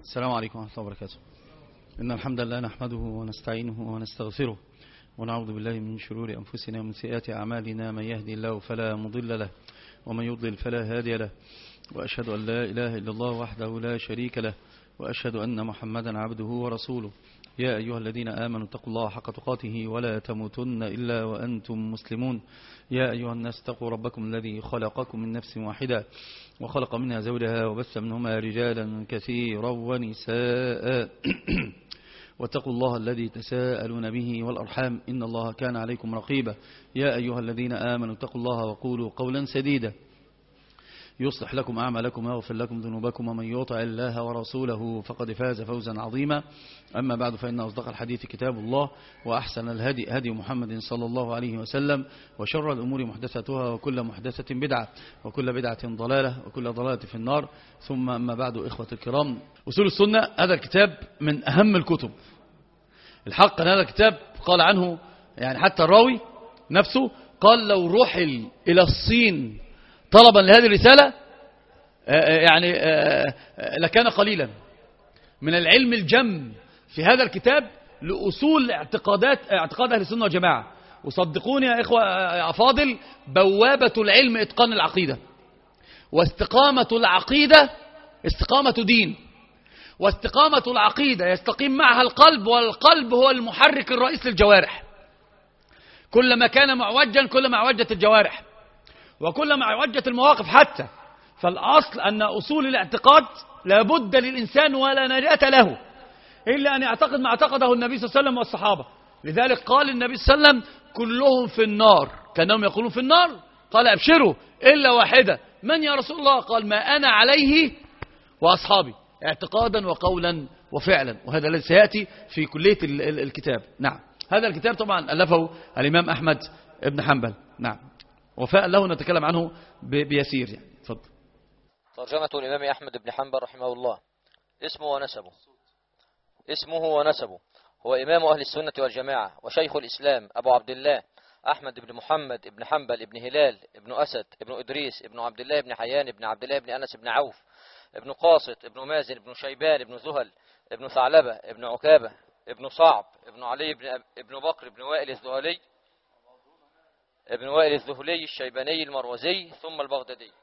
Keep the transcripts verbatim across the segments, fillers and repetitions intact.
السلام عليكم ورحمة الله وبركاته. إن الحمد لله نحمده ونستعينه ونستغفره ونعوذ بالله من شرور أنفسنا ومن سيئات أعمالنا. من يهدي الله فلا مضل له ومن يضلل فلا هادي له، وأشهد أن لا إله إلا الله وحده لا شريك له، وأشهد أن محمدا عبده ورسوله. يا أيها الذين آمنوا اتقوا الله حق تقاته ولا تموتن إلا وأنتم مسلمون. يا أيها الناس اتقوا ربكم الذي خلقكم من نفس واحدة وخلق منها زوجها وبث منهما رجالا كثيرا ونساء واتقوا الله الذي تساءلون به والأرحام إن الله كان عليكم رقيبا. يا أيها الذين آمنوا اتقوا الله وقولوا قولا سديدا يصلح لكم أعمالكم ويغفر لكم ذنوبكم، ومن يطع الله ورسوله فقد فاز فوزا عظيما. أما بعد، فإن أصدق الحديث كتاب الله، وأحسن الهدي هدي محمد صلى الله عليه وسلم، وشر الأمور محدثاتها، وكل محدثة بدعة، وكل بدعة ضلالة، وكل ضلالة في النار. ثم أما بعد، إخوة الكرام، أصول السنة هذا الكتاب من أهم الكتب. الحق أن هذا الكتاب قال عنه يعني حتى الراوي نفسه قال لو رحل إلى الصين طلبا لهذه الرسالة يعني لكان قليلا من العلم الجم في هذا الكتاب لأصول اعتقادات اعتقاد أهل السنة والجماعة. وصدقوني يا إخوة يا أفاضل، بوابة العلم إتقان العقيدة، واستقامة العقيدة استقامة دين، واستقامة العقيدة يستقيم معها القلب، والقلب هو المحرك الرئيس للجوارح. كلما كان معوجا كلما عوجت الجوارح، وكلما عوجت المواقف حتى. فالأصل أن أصول الاعتقاد لابد للإنسان ولا نجاة له إلا أن يعتقد ما اعتقده النبي صلى الله عليه وسلم والصحابة. لذلك قال النبي صلى الله عليه وسلم كلهم في النار، كانهم يقولون في النار، قال أبشروا إلا واحدة. من يا رسول الله؟ قال ما أنا عليه وأصحابي، اعتقادا وقولا وفعلا. وهذا الذي سيأتي في كلية الكتاب. نعم، هذا الكتاب طبعا ألفه الإمام أحمد بن حنبل. نعم، وفاء له نتكلم عنه بيسير يعني. تفضل. ترجمة الإمام أحمد بن حنبل رحمه الله. اسمه ونسبه اسمه ونسبه هو إمام أهل السنة والجماعة وشيخ الإسلام أبو عبد الله أحمد بن محمد بن حنبل بن هلال بن أسد بن إدريس بن عبد الله بن حيان بن عبد الله بن أنس بن عوف بن قاسط بن مازن بن شيبان بن زهل بن ثعلبة بن عكابة بن صعب بن علي بن, بن بكر بن وائل الذهلي ابن وائل الذهلي الشيباني المروزي ثم البغدادي.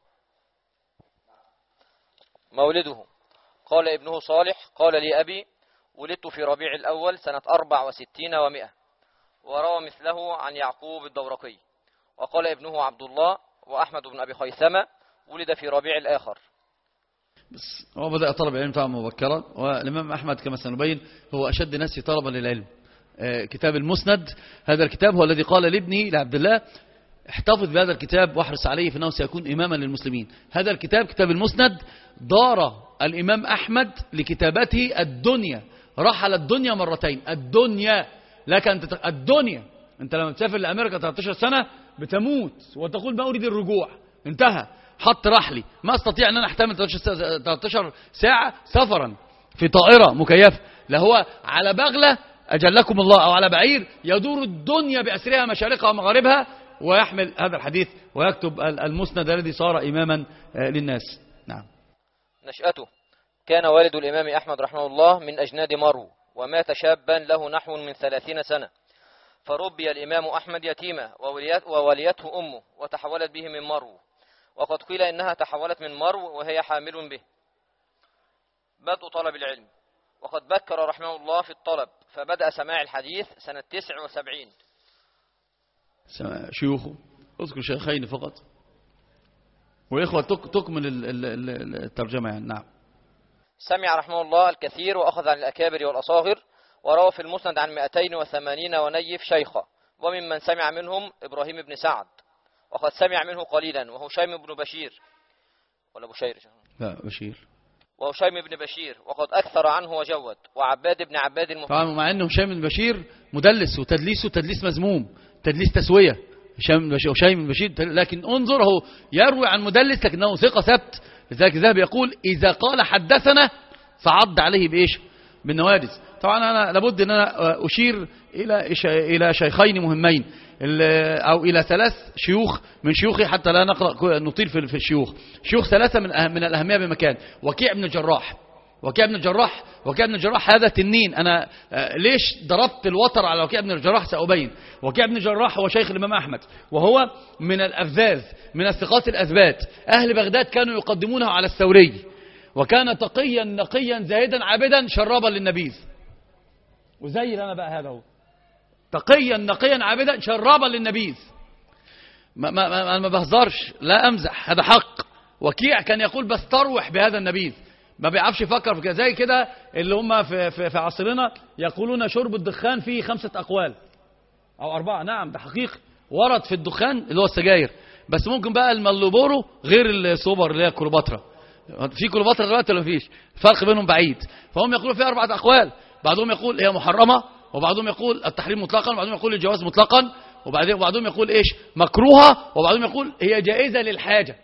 مولده قال ابنه صالح قال لي أبي ولدت في ربيع الأول سنة أربع وستين ومئة، وروى مثله عن يعقوب الدورقي. وقال ابنه عبد الله وأحمد بن أبي خيثمة ولد في ربيع الآخر. بس هو بدأ طلب العلم طبعا مبكرا، والإمام أحمد كما سنبين هو أشد الناس طلبا للعلم. كتاب المسند هذا الكتاب هو الذي قال لابنه لعبد الله احتفظ بهذا الكتاب واحرص عليه فإنه سيكون إماما للمسلمين. هذا الكتاب كتاب المسند دار الإمام أحمد لكتابته الدنيا، رحل الدنيا مرتين. الدنيا لك أن تت... الدنيا أنت لما تسافر لأمريكا ثلاثة عشر سنة بتموت وتقول ما أريد الرجوع، انتهى، حط رحلي، ما استطيع أن أنا أحتمل ثلاثة عشر ساعة سفرا في طائرة مكيفة، لا هو على بغلة أجلكم الله أو على بعير يدور الدنيا بأسرها مشارقها ومغاربها، ويحمل هذا الحديث ويكتب المسند الذي صار إماما للناس. نعم. نشأته كان والد الإمام أحمد رحمه الله من أجناد مرو، ومات شابا له نحو من ثلاثين سنة، فربي الإمام أحمد يتيما ووليته أمه وتحولت به من مرو، وقد قيل إنها تحولت من مرو وهي حامل به. بدء طلب العلم، وقد بكر رحمه الله في الطلب، فبدأ سماع الحديث سنة تسع وسبعين. شيوخه اذكر شيخين فقط، وإخوة تكمل الترجمة يعني. نعم. سمع رحمه الله الكثير وأخذ عن الأكابر والأصاغر، وروى في المسند عن مئتين وثمانين ونيف شيخا، وممن سمع منهم إبراهيم بن سعد، وقد سمع منه قليلا وهشيم بن بشير ولا بشير لا بشير وهشيم بن بشير، وقد أكثر عنه وجود، وعباد بن عباد المفيد. طبعا مع أنه هشيم بن بشير مدلس، وتدليسه تدليس مذموم، تدليس تسوية. هشيم بن بشير لكن انظر هو يروي عن مدلس لكنه ثقة ثبت. لذلك الذهبي يقول إذا قال حدثنا فعض عليه بإيش؟ بالنوادز. طبعا أنا لابد أن أنا أشير إلى إلى شيخين مهمين أو إلى ثلاث شيوخ من شيوخي حتى لا نقرأ نطيل في الشيوخ. شيوخ ثلاثة من من الأهمية بمكان. وكيع بن الجراح وكيع بن الجراح وكيع بن الجراح هذا تنين. أنا ليش ضربت الوتر على وكيع بن الجراح سأبين. وكيع بن الجراح هو شيخ الإمام أحمد، وهو من الأفذاذ من الثقات الأثبات. أهل بغداد كانوا يقدمونه على الثوري، وكان تقيا نقيا زاهدا عابدا شرابا للنبيذ. وزي أنا بقى هذا هو تقيا نقيا عابدا شرابا للنبيذ. ما, ما, ما, ما بهزرش، لا أمزح، هذا حق. وكيع كان يقول بستروح بهذا النبيذ، ما بيعرفش يفكر في كده. زي كده اللي هم في, في, في عصرنا يقولون شرب الدخان فيه خمسة أقوال أو أربعة. نعم ده حقيقي ورد في الدخان اللي هو السجاير، بس ممكن بقى المالبورو غير السوبر اللي هي كليوباترا. في كليوباترا دلوقتي ولا مفيش؟ فرق بينهم بعيد. فهم يقولوا فيها أربعة أقوال، بعضهم يقول هي محرمة، وبعضهم يقول التحريم مطلقا، وبعضهم يقول الجواز مطلقا، وبعدين وبعضهم يقول ايش مكروهة، وبعضهم يقول هي جائزة للحاجة.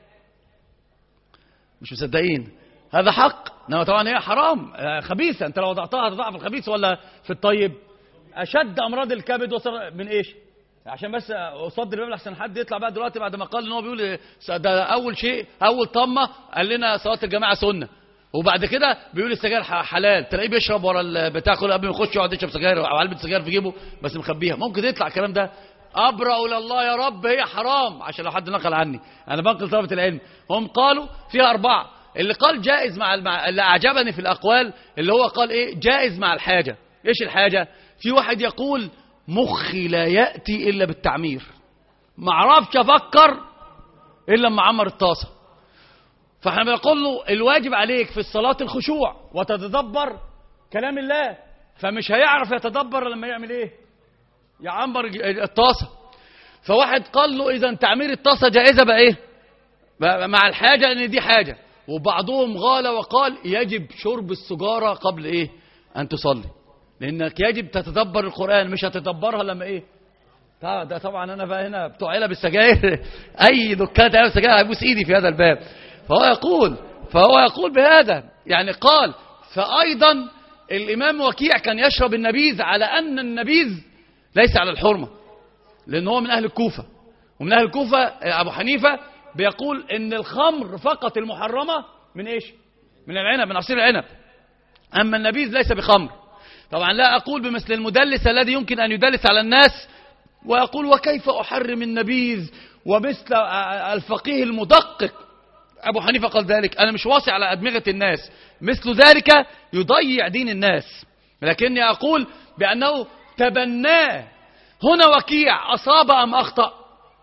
مش مصدقين؟ هذا حق. انما طبعا هي حرام خبيثة. انت لو وضعتها هتضع في الخبيث ولا في الطيب؟ اشد امراض الكبد وصل من ايش؟ عشان بس اصدر الباب لحسن حد يطلع بقى دلوقتي بعد ما قال ان هو بيقول ده اول شيء اول طمه قال لنا صلاه الجماعه سنه، وبعد كده بيقول السجاير حلال. تلاقيه بيشرب ورا البتاع كله قبل ما يخش يقعد يشرب سجاير او علبه سجاير في جيبه بس مخبيها. ممكن يطلع الكلام ده. ابرأ الى الله يا رب هي حرام، عشان لو حد نقل عني، انا بنقل طلبه العلم. هم قالوا فيها اربعه. اللي قال جائز مع الم... اللي اعجبني في الاقوال اللي هو قال ايه جائز مع الحاجه. ايش الحاجه؟ في واحد يقول مخي لا ياتي الا بالتعمير، ما اعرفش افكر الا لما اعمر الطاسه. فاحنا بنقول له الواجب عليك في الصلاه الخشوع وتتدبر كلام الله، فمش هيعرف يتدبر لما يعمل ايه؟ يعمر الطاسه. فواحد قال له اذا تعمير الطاسه جائزه بقى ايه؟ بقى مع الحاجه لان دي حاجه. وبعضهم غال وقال يجب شرب السجاره قبل ايه؟ ان تصلي، لانك يجب تتدبر القران، مش هتدبرها لما ايه؟ ده طبعا انا بقى هنا بتوع علب السجاير اي دكان علب السجاير هيبوس ايدي في هذا الباب. فهو يقول فهو يقول بهذا، يعني قال. فايضا الامام وكيع كان يشرب النبيذ على ان النبيذ ليس على الحرمه، لان هو من اهل الكوفه، ومن اهل الكوفه ابو حنيفه بيقول ان الخمر فقط المحرمه من ايش؟ من العنب، من عصير العنب، اما النبيذ ليس بخمر. طبعا لا اقول بمثل المدلس الذي يمكن ان يدلس على الناس ويقول وكيف احرم النبيذ، ومثل الفقيه المدقق ابو حنيفه قال ذلك. انا مش واصي على ادمغه الناس، مثل ذلك يضيع دين الناس، لكني اقول بانه تبناه. هنا وكيع اصاب ام اخطا؟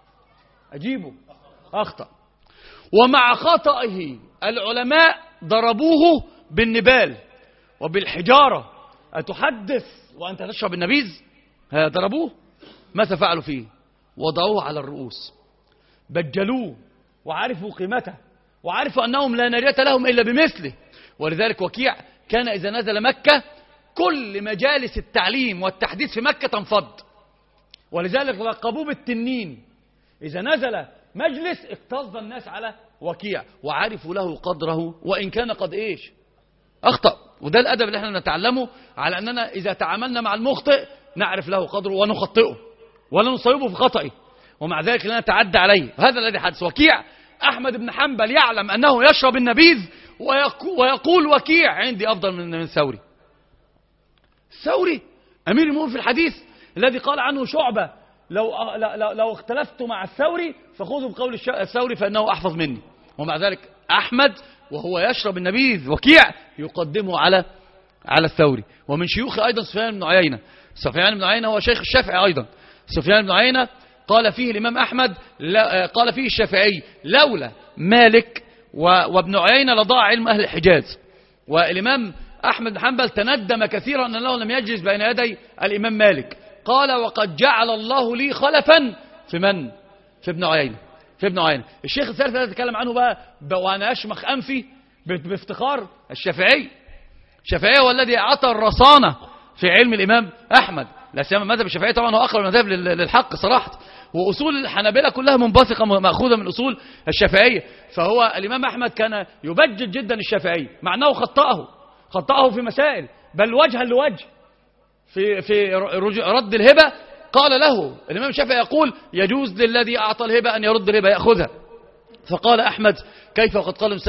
اجيبه اخطا. ومع خطئه العلماء ضربوه بالنبال وبالحجاره. اتحدث وانت تشرب النبيذ؟ ضربوه. ماذا فعلوا فيه؟ وضعوه على الرؤوس، بجلوه، وعرفوا قيمته، وعرفوا أنهم لا نجاة لهم إلا بمثله. ولذلك وكيع كان إذا نزل مكة كل مجالس التعليم والتحديث في مكة تنفض، ولذلك لقبوه بالتنين. إذا نزل مجلس اكتظ الناس على وكيع وعرفوا له قدره، وإن كان قد إيش أخطأ. وده الأدب اللي احنا نتعلمه، على أننا إذا تعاملنا مع المخطئ نعرف له قدره ونخطئه ولا نصيبه في خطئه، ومع ذلك لا نتعدى عليه. هذا الذي حدث. وكيع أحمد بن حنبل يعلم أنه يشرب النبيذ ويقول وكيع عندي أفضل من الثوري. الثوري أمير المؤمنين في الحديث الذي قال عنه شعبة لو, لو, لو اختلفت مع الثوري فخذوا بقول الثوري فإنه أحفظ مني. ومع ذلك أحمد وهو يشرب النبيذ وكيع يقدمه على على الثوري. ومن شيوخ أيضا سفيان بن عيينة. سفيان بن عيينة هو شيخ الشافعي أيضا. سفيان بن عيينة قال فيه الإمام أحمد، قال فيه الشافعي لولا مالك وابن عيينة لضاع علم أهل الحجاز. والإمام أحمد بن حنبل تندم كثيرا أنه لم يجلس بين يدي الإمام مالك. قال وقد جعل الله لي خلفا في من؟ في ابن عيينة. في ابن عيينة. الشيخ الثالث الذي أتكلم عنه بقى وأنا أشمخ أنفي بافتخار الشافعي. الشافعي هو الذي أعطى الرصانة في علم الإمام أحمد. لا سيما مذهب الشافعي طبعا هو أقرب المذاهب للحق صراحة، وأصول الحنابلة كلها منبثقة مأخوذة من أصول الشافعية. فهو الإمام أحمد كان يبجل جدا الشافعي، مع أنه خطأه خطأه في مسائل، بل وجها لوجه في في رد الهبة. قال له الإمام الشافعي يقول يجوز للذي أعطى الهبة أن يرد الهبة يأخذها. فقال أحمد كيف وقد قال صلى الله عليه وسلم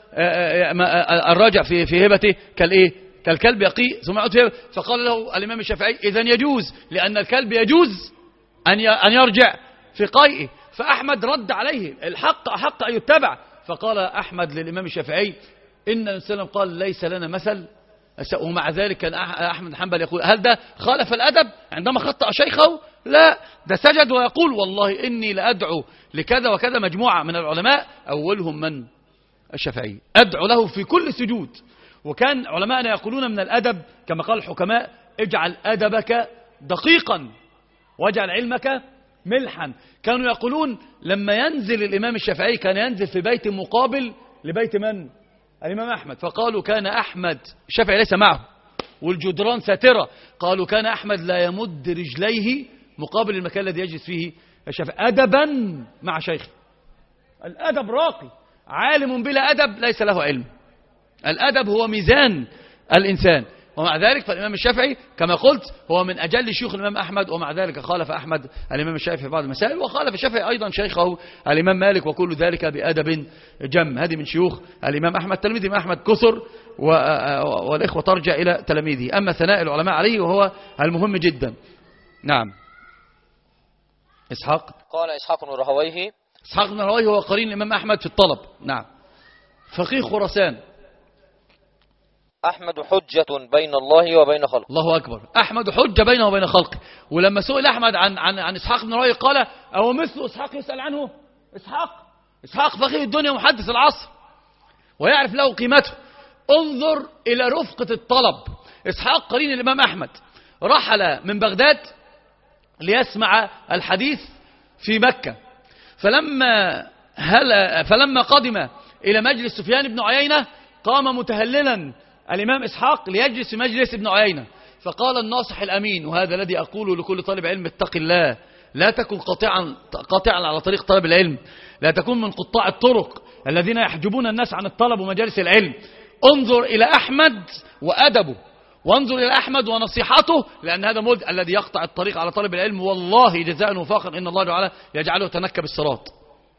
الراجع في في هبته كالايه كالكلب يقي ثم يعود في هبته. فقال له الإمام الشافعي إذن يجوز، لأن الكلب يجوز أن أن يرجع في قيئه. فأحمد رد عليه الحق أحق أن يتبع. فقال أحمد للإمام الشافعي إن النبي صلى الله عليه وسلم قال ليس لنا مثل، ومع ذلك كان أحمد حنبل يقول هل ده خالف الأدب عندما خطأ شيخه؟ لا، ده سجد ويقول والله إني لأدعو لكذا وكذا مجموعة من العلماء أولهم من الشافعي، أدعو له في كل سجود. وكان علماءنا يقولون من الأدب كما قال الحكماء اجعل أدبك دقيقا واجعل علمك ملحا. كانوا يقولون لما ينزل الإمام الشافعي كان ينزل في بيت مقابل لبيت من؟ الإمام أحمد. فقالوا كان أحمد الشافعي ليس معه والجدران ساترة، قالوا كان أحمد لا يمد رجليه مقابل المكان الذي يجلس فيه الشافعي أدبا مع شيخه. الأدب راقي، عالم بلا أدب ليس له علم. الأدب هو ميزان الإنسان. ومع ذلك فالإمام الشافعي كما قلت هو من أجل شيوخ الإمام أحمد، ومع ذلك خالف أحمد الإمام الشافعي في بعض المسائل، وخالف الشافعي أيضا شيخه الإمام مالك، وكل ذلك بأدب جم. هذه من شيوخ الإمام أحمد. تلميذ الإمام أحمد كثر والإخوة ترجع إلى تلاميذه. أما ثناء العلماء عليه وهو المهم جدا. نعم. إسحاق قال إسحاق بن راهويه إسحاق بن راهويه هو قرين الإمام أحمد في الطلب. نعم. فقيه خراسان. أحمد حجة بين الله وبين خلقه. الله أكبر. أحمد حجة بينه وبين خلقه. ولما سئل أحمد عن عن عن إسحاق بن راهويه قال أو مثل إسحاق يسأل عنه؟ إسحاق إسحاق فقيه الدنيا ومحدث العصر ويعرف له قيمته. انظر إلى رفقة الطلب. إسحاق قرين الإمام أحمد رحل من بغداد ليسمع الحديث في مكة، فلما هل فلما قدم إلى مجلس سفيان بن عيينة قام متهللا الإمام إسحاق ليجلس في مجلس ابن عيينة، فقال الناصح الأمين، وهذا الذي أقوله لكل طالب علم اتق الله، لا تكن قاطعا قاطعا على طريق طلب العلم، لا تكن من قطاع الطرق الذين يحجبون الناس عن الطلب ومجالس العلم. انظر إلى أحمد وأدبه، وانظر إلى أحمد ونصيحته، لأن هذا مد الذي يقطع الطريق على طالب العلم والله جزاء وفاقا إن الله تعالى يجعله يتنكب الصراط.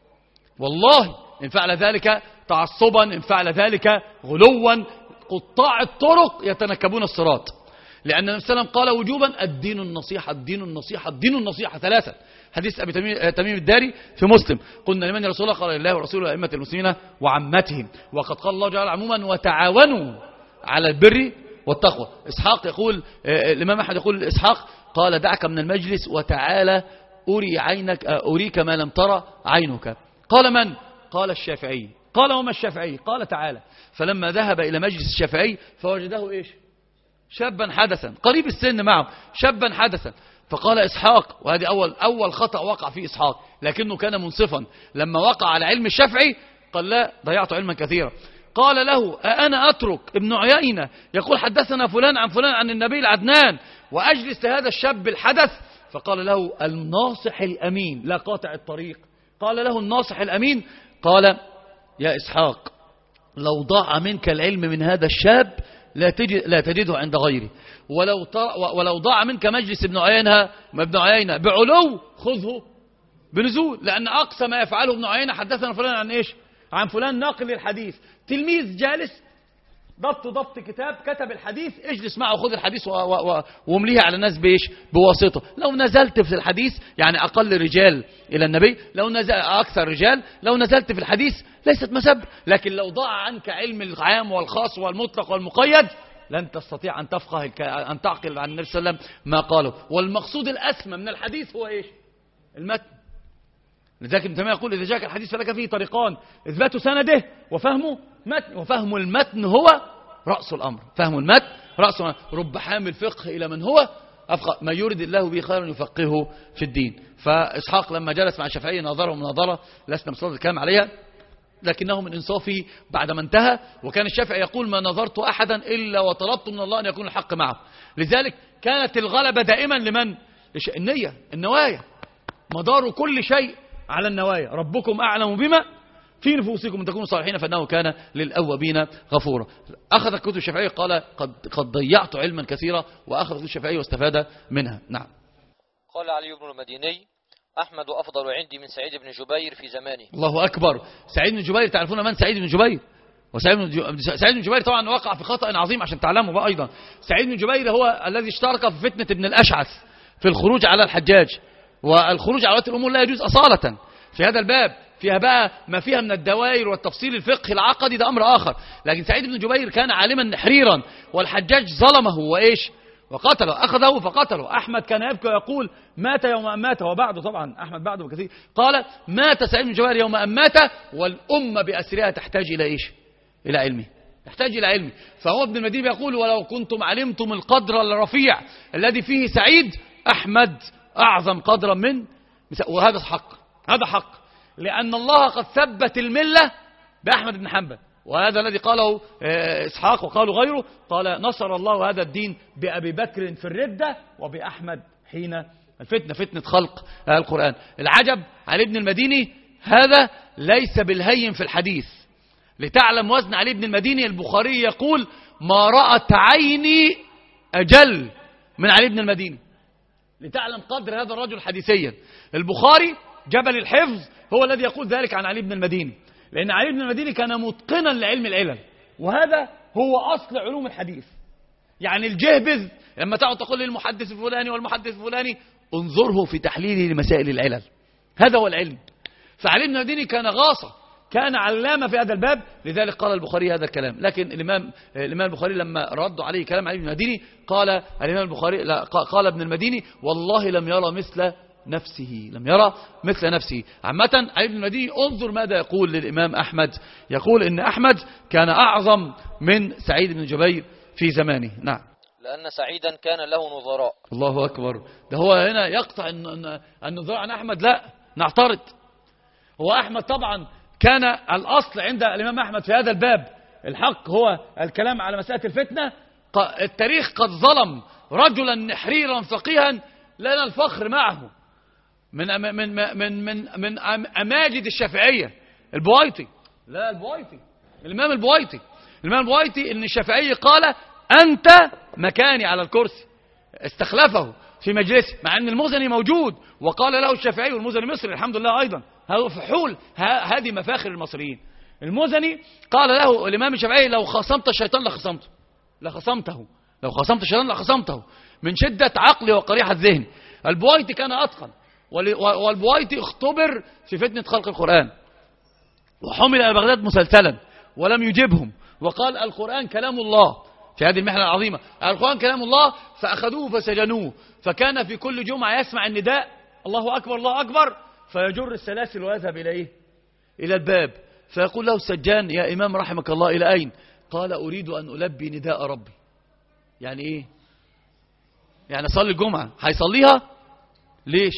والله إن فعل ذلك تعصبا، إن فعل ذلك غلوا، قطاع الطرق يتنكبون الصراط. لأن النبي صلى الله عليه وسلم قال وجوبا الدين النصيحة الدين النصيحة الدين النصيحة ثلاثة. حديث أبي تميم الداري في مسلم. قلنا لمن يا رسول الله؟ قال لله ورسوله وأئمة المسلمين وعمتهم. وقد قال الله تعالى عموما وتعاونوا على البر والتقوى. إسحاق يقول الإمام أحمد يقول إسحاق قال دعك من المجلس وتعالى أري عينك أريك ما لم ترى عينك. قال من؟ قال الشافعي. قال وما الشافعي؟ قال تعالى. فلما ذهب إلى مجلس الشافعي فوجده إيش؟ شابا حدثا قريب السن معه، شابا حدثا. فقال إسحاق، وهذه أول أول خطأ وقع فيه إسحاق، لكنه كان منصفا لما وقع على علم الشافعي قال لا ضيعت علما كثيرا. قال له أنا أترك ابن عيينة يقول حدثنا فلان عن فلان عن النبي العدنان وأجلس لهذا الشاب الحدث؟ فقال له الناصح الأمين لا قاطع الطريق. قال له الناصح الأمين قال يا إسحاق لو ضاع منك العلم من هذا الشاب لا تجد لا تجده عند غيره، ولو ولو ضاع منك مجلس ابن عيينة ابن عيينة بعلو خذه بنزول، لأن أقصى ما يفعله ابن عيينة حدثنا فلان عن إيش؟ عن فلان ناقل للحديث. تلميذ جالس ضبط ضبط كتاب كتب الحديث اجلس معه خذ الحديث وامليه على الناس بإيش؟ بواسطة. لو نزلت في الحديث يعني أقل رجال إلى النبي، لو نزل أكثر رجال، لو نزلت في الحديث ليست مسب. لكن لو ضاع عنك علم العام والخاص والمطلق والمقيد لن تستطيع أن تفقه أن تعقل عن النبي صلى الله عليه وسلم ما قاله. والمقصود الأسمى من الحديث هو إيش؟ المتن. لذلك ابن تيمية يقول إذا جاءك الحديث فلك فيه طريقان، إثبات سنده وفهمه متن، وفهم المتن هو رأس الأمر. فهم المتن رأس الأمر. رب حامل فقه إلى من هو أفقه، ما يريد الله به خيرا يفقهه في الدين. فإسحاق لما جلس مع الشافعي نظره مناظرة لسنا مصدر الكلام عليها، لكنه من إنصافه بعدما انتهى. وكان الشافعي يقول ما نظرت أحدا إلا وطلبت من الله أن يكون الحق معه. لذلك كانت الغلبة دائما لمن؟ النية، النوايا. مدار كل شيء على النوايا. ربكم أعلم بما في نفوسكم أن تكونوا صالحين فإنه كان للأوابين غفورا. أخذ كتب الشافعي قال قد, قد ضيعت علما كثيرا، وأخذ كتب الشافعي واستفاد منها. نعم. قال علي بن المديني أحمد أفضل عندي من سعيد بن جبير في زمانه. الله أكبر. سعيد بن جبير تعرفون من سعيد بن جبير؟ وسعيد بن سعيد بن جبير طبعا وقع في خطأ عظيم عشان تعلموا بقى أيضا. سعيد بن جبير هو الذي اشترك في فتنة ابن الأشعث في الخروج على الحجاج، والخروج على ولاة الأمور لا يجوز أصالة في هذا الباب، فيها بقى ما فيها من الدوائر والتفصيل الفقهي العقدي ده أمر آخر. لكن سعيد بن جبير كان عالما نحريرا، والحجاج ظلمه وإيش وقتله، أخذه فقتله. أحمد كان يبكي ويقول مات يوم أن مات، وبعده طبعا أحمد بعده بكثير قال مات سعيد بن جبير يوم أن مات والأمة بأسرها تحتاج إلى إيش؟ إلى علمه، يحتاج إلى علمه. فهو ابن المديني يقول ولو كنتم علمتم القدر الرفيع الذي فيه سعيد، أحمد أعظم قدرا من، وهذا حق، هذا حق، لأن الله قد ثبت الملة بأحمد بن حنبل، وهذا الذي قاله إسحاق وقالوا غيره، قال نصر الله هذا الدين بأبي بكر في الردة وبأحمد حين الفتنة، فتنة خلق القرآن. العجب علي بن المديني هذا ليس بالهين في الحديث. لتعلم وزن علي بن المديني، البخاري يقول ما رأت عيني أجل من علي بن المديني، لتعلم قدر هذا الرجل حديثيا. البخاري جبل الحفظ هو الذي يقول ذلك عن علي بن المديني، لأن علي بن المديني كان متقنا لعلم العلل، وهذا هو أصل علوم الحديث. يعني الجهبذ لما تقعد تقول للمحدث الفلاني والمحدث الفلاني انظره في تحليله لمسائل العلل، هذا هو العلم. فعلي بن المديني كان غاصة، كان علامة في هذا الباب، لذلك قال البخاري هذا الكلام. لكن الإمام الإمام البخاري لما ردوا عليه كلام علي بن المديني قال الإمام البخاري لا قال ابن المديني والله لم يرى مثل نفسه، لم يرى مثل نفسه. عامة علي بن المديني انظر ماذا يقول للإمام أحمد، يقول إن أحمد كان أعظم من سعيد بن جبير في زمانه. نعم، لأن سعيدا كان له نظراء. الله أكبر، ده هو هنا يقطع النظراء عن أحمد، لا نعترض. هو أحمد طبعا كان الأصل عند الإمام أحمد في هذا الباب الحق هو الكلام على مسألة الفتنة. التاريخ قد ظلم رجلا نحريرا فقيها لنا الفخر معه من من من من من, من أماجد الشافعية، البويطي. لا البويطي، الإمام البويطي، الإمام البويطي إن الشافعي قال أنت مكاني على الكرسي، استخلفه في مجلسه، مع أن المزني موجود، وقال له الشافعي، والمزني مصري الحمد لله أيضا، هذا فحول، هذه مفاخر المصريين. المزني قال له الإمام الشافعي لو خصمت الشيطان لخصمته، لخصمته لو خصمت الشيطان لخصمته، من شدة عقله وقريحة ذهن. البويطي كان أتقن، والبويطي اختبر في فتنة خلق القرآن، وحمل إلى بغداد مسلسلا ولم يجبهم، وقال القرآن كلام الله في هذه المحنة العظيمة، القرآن كلام الله، فأخذوه فسجنوه، فكان في كل جمعة يسمع النداء الله أكبر الله أكبر، فيجر السلاسل ويذهب إلى إيه؟ إلى الباب، فيقول له السجان يا إمام رحمك الله إلى أين؟ قال أريد أن ألبي نداء ربي. يعني إيه؟ يعني صلي الجمعة، هيصليها ليش؟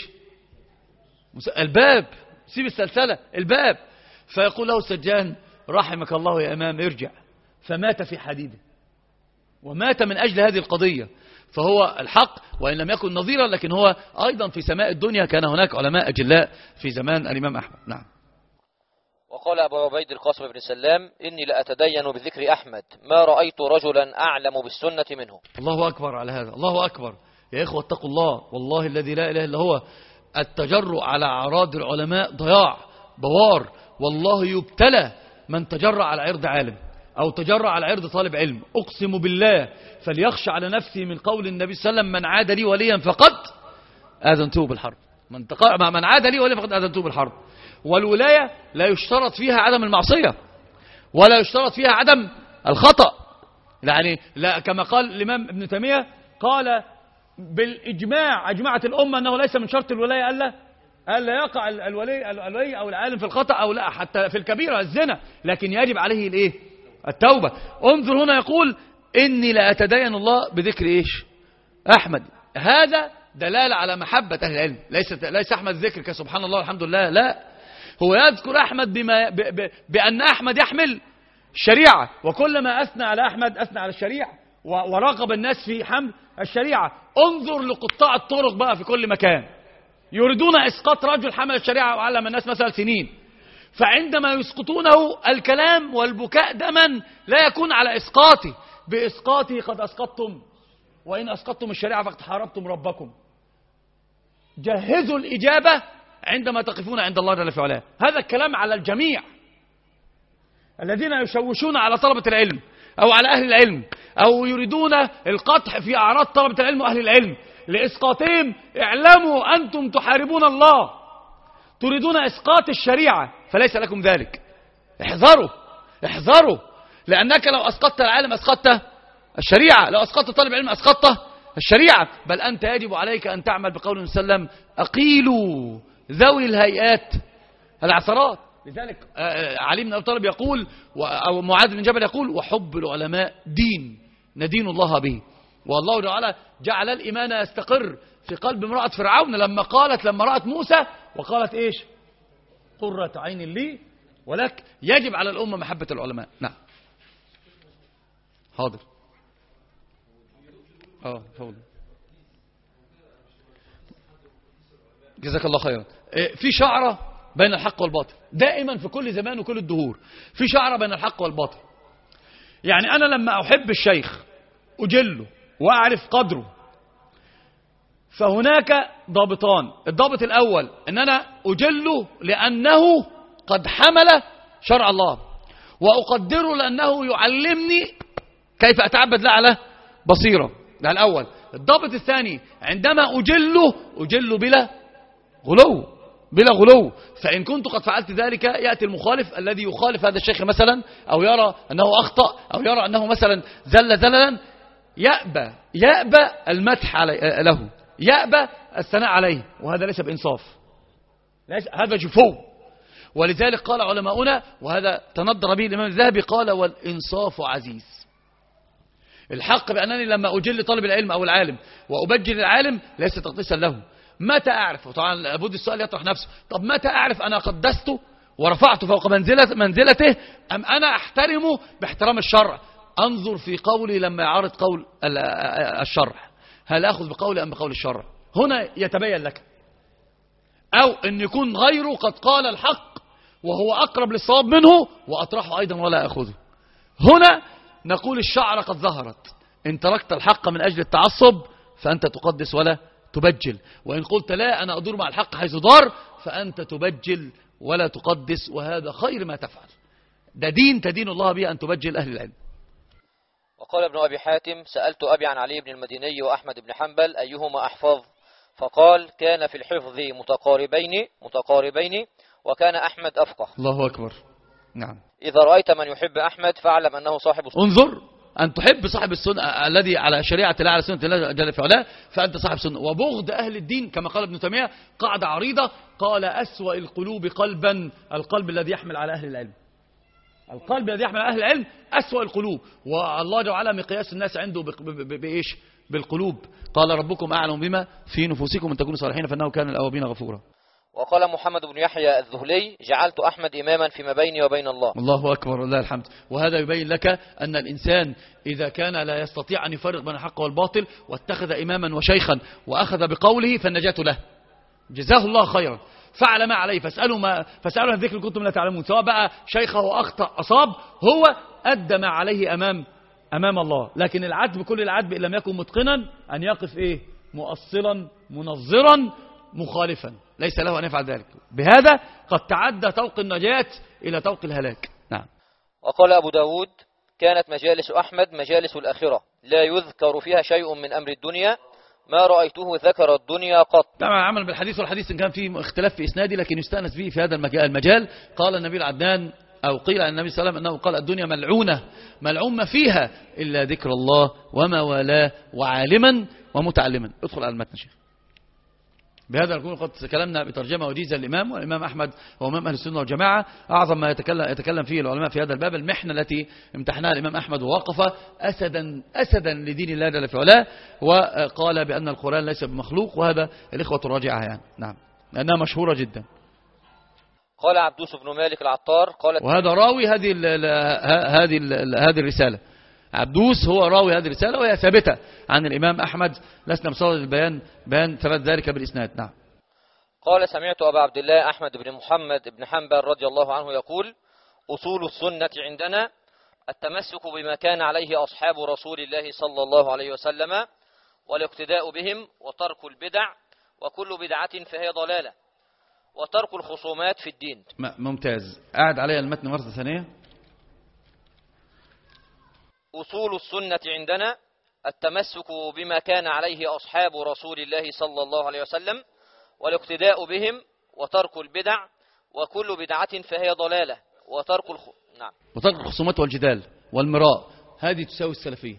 الباب، سيب السلسلة، الباب. فيقول له السجان رحمك الله يا إمام ارجع، فمات في حديده، ومات من أجل هذه القضية. فهو الحق وإن لم يكن نظيرا، لكن هو أيضا في سماء الدنيا كان هناك علماء أجلاء في زمان الإمام أحمد. نعم. وقال أبو عبيد القاسم بن سلام إني لأتدين بذكر أحمد ما رأيت رجلا أعلم بالسنة منه. الله أكبر على هذا، الله أكبر يا إخوة، اتقوا الله، والله الذي لا إله إلا هو. التجرؤ على أعراض العلماء ضياع بوار، والله يبتلى من تجرأ على عرض عالم أو تجرأ على عرض طالب علم. أقسم بالله فليخشى على نفسه من قول النبي صلى الله عليه وسلم من عاد لي وليا فقد آذنته بالحرب، من, تق... من عاد لي وليا فقد آذنته بالحرب. والولاية لا يشترط فيها عدم المعصية ولا يشترط فيها عدم الخطأ، يعني لا، كما قال الإمام ابن تيمية قال بالإجماع أجمعت الأمة أنه ليس من شرط الولاية ألا ألا يقع الولي الولي أو العالم في الخطأ أو لا، حتى في الكبيرة الزنا، لكن يجب عليه الإيه؟ التوبة. انظر هنا يقول إني لا أتدين الله بذكر إيش؟ أحمد. هذا دلالة على محبة أهل العلم، ليس ليس أحمد ذكر كسبحان الله والحمد لله، لا، هو يذكر أحمد بما ب ب بأن أحمد يحمل الشريعة، وكلما أثنى على أحمد أثنى على الشريعة ورغب الناس في حمل الشريعة. انظر لقطاع الطرق بقى في كل مكان يريدون إسقاط رجل حمل الشريعة وعلم الناس مثلا سنين، فعندما يسقطونه الكلام والبكاء دما لا يكون على إسقاطه، بإسقاطه قد أسقطتم، وإن أسقطتم الشريعة فقد حاربتم ربكم. جهزوا الإجابة عندما تقفون عند الله جل في علاه. هذا الكلام على الجميع، الذين يشوشون على طلبة العلم أو على أهل العلم أو يريدون القطع في أعراض طلبة العلم وأهل العلم لإسقاطهم، اعلموا أنتم تحاربون الله، تريدون إسقاط الشريعة، فليس لكم ذلك. احذروا احذروا، لأنك لو أسقطت العالم أسقطت الشريعة، لو أسقطت طالب العلم أسقطت الشريعة. بل أنت يجب عليك أن تعمل بقول النبي صلى الله عليه وسلم: أقيلوا ذوي الهيئات العثرات. لذلك علي بن أبي طالب يقول، أو معاذ بن جبل يقول: وحب العلماء دين ندين الله به. والله تعالى جعل الإيمان يستقر في قلب امرأة فرعون لما قالت لما رأت موسى وقالت إيش؟ قرة عين لي ولك. يجب على الأمة محبة العلماء. نعم حاضر. اه فضل. جزاك الله خيرا. في شعرة بين الحق والباطل دائما في كل زمان وكل الدهور، في شعرة بين الحق والباطل. يعني أنا لما أحب الشيخ أجله وأعرف قدره، فهناك ضابطان. الضابط الأول أن أنا أجله لأنه قد حمل شرع الله، وأقدره لأنه يعلمني كيف أتعبد له على بصيرة. ده الأول. الضابط الثاني: عندما أجله أجله بلا غلو، بلا غلو. فإن كنت قد فعلت ذلك يأتي المخالف الذي يخالف هذا الشيخ مثلا، أو يرى أنه أخطأ، أو يرى أنه مثلا زل زللا، يأبى يأبى المدح علي له، يأبى الثناء عليه، وهذا ليس بإنصاف، ليس هذا جفو. ولذلك قال علماؤنا، وهذا تنضر به الإمام الذهبي، قال: والإنصاف عزيز. الحق بأنني لما أجل طالب العلم أو العالم وأبجل العالم ليس تقديسا له. متى أعرف؟ وطبعا لابد السؤال يطرح نفسه: طب متى أعرف أنا قدسته ورفعته فوق منزلة منزلته، أم أنا أحترمه باحترام الشرع؟ أنظر في قولي لما يعارض قول الشرع، هل أخذ بقولي أم بقول الشرع؟ هنا يتبين لك. أو أن يكون غيره قد قال الحق وهو أقرب للصواب منه وأطرحه أيضا ولا أخذه. هنا نقول الشعر قد ظهرت. إن تركت الحق من أجل التعصب فأنت تقدس ولا تبجل، وإن قلت لا أنا أدور مع الحق حيث دار فأنت تبجل ولا تقدس، وهذا خير ما تفعل. ده دين تدين الله به أن تبجل أهل العلم. وقال ابن أبي حاتم: سألت أبي عن علي بن المديني وأحمد بن حنبل أيهما أحفظ، فقال: كان في الحفظ متقاربين متقاربين وكان أحمد أفقه. الله أكبر. نعم. إذا رأيت من يحب أحمد فاعلم أنه صاحب السنة. انظر، أن تحب صاحب السنة الذي على شريعة الله على سنة الله جل في علاه فأنت صاحب سنة. وبغض أهل الدين كما قال ابن تيمية قاعدة عريضة، قال: أسوأ القلوب قلبا القلب الذي يحمل على أهل العلم. القلب الذي يحمل على أهل العلم أسوأ القلوب. والله جل وعلا مقياس الناس عنده بإيش؟ بالقلوب. قال: ربكم أعلم بما في نفوسكم إن تكونوا صالحين فإنه كان للأوابين غفورا. وقال محمد بن يحيى الذهلي: جعلت أحمد إماما فيما بيني وبين الله. الله أكبر ولله الحمد. وهذا يبين لك أن الإنسان إذا كان لا يستطيع أن يفرق بين الحق والباطل واتخذ إماما وشيخا وأخذ بقوله فالنجاة له. جزاه الله خيرا. فعل ما عليه، فاسألوا ما فاسألوا الذكر كنتم لا تعلمون. سواء بقى شيخه أخطأ أصاب، هو أدى ما عليه أمام أمام الله. لكن العتب كل العتب إن لم يكن متقنا أن يقف إيه؟ مؤصلا منظرا مخالفا، ليس له أن يفعل ذلك. بهذا قد تعدى طوق النجاة إلى طوق الهلاك. نعم. وقال أبو داود: كانت مجالس أحمد مجالس الآخرة لا يذكر فيها شيء من أمر الدنيا، ما رأيته ذكر الدنيا قط. طبعا عمل بالحديث، والحديث إن كان فيه اختلاف في إسنادي لكن يستأنس به في هذا المجال. قال النبي العدنان، أو قيل عن النبي صلى الله عليه وسلم أنه قال: الدنيا ملعونة ملعون ما فيها إلا ذكر الله وما والاه وعالما ومتعلما. ادخل على المتن شيخ. بهذا نكون قد تكلمنا بترجمة وجيزة الإمام، والإمام أحمد هو إمام أهل السنة والجماعة. أعظم ما يتكلم, يتكلم فيه العلماء في هذا الباب المحنة التي امتحناها الإمام أحمد، ووقف أسدا أسدا لدين الله جل في علاه، وقال بأن القرآن ليس بمخلوق، وهذا الإخوة تراجعها يعني. نعم، لأنها مشهورة جدا. قال عبدوس بن مالك العطار قال، وهذا راوي هذه ال هذه ال هذه الرسالة. عبدوس هو راوي هذه الرسالة، وهي ثابتة عن الإمام أحمد، لسنا بصدد البيان بيان ثبت ذلك بالإسناد. نعم. قال: سمعت أبا عبد الله أحمد بن محمد بن حنبل رضي الله عنه يقول: أصول السنة عندنا التمسك بما كان عليه أصحاب رسول الله صلى الله عليه وسلم، والاقتداء بهم، وترك البدع، وكل بدعة فهي ضلالة، وترك الخصومات في الدين. ممتاز. قاعد علي المتن مرة ثانية. أصول السنة عندنا التمسك بما كان عليه أصحاب رسول الله صلى الله عليه وسلم والاقتداء بهم وترك البدع، وكل بدعة فهي ضلالة، وترك الخ... نعم وترك الخصومات والجدال والمراء. هذه تساوي السلفية.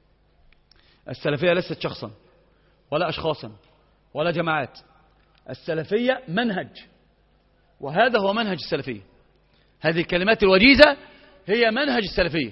السلفية ليست شخصا ولا أشخاصا ولا جماعات. السلفية منهج، وهذا هو منهج السلفية. هذه الكلمات الوجيزة هي منهج السلفية.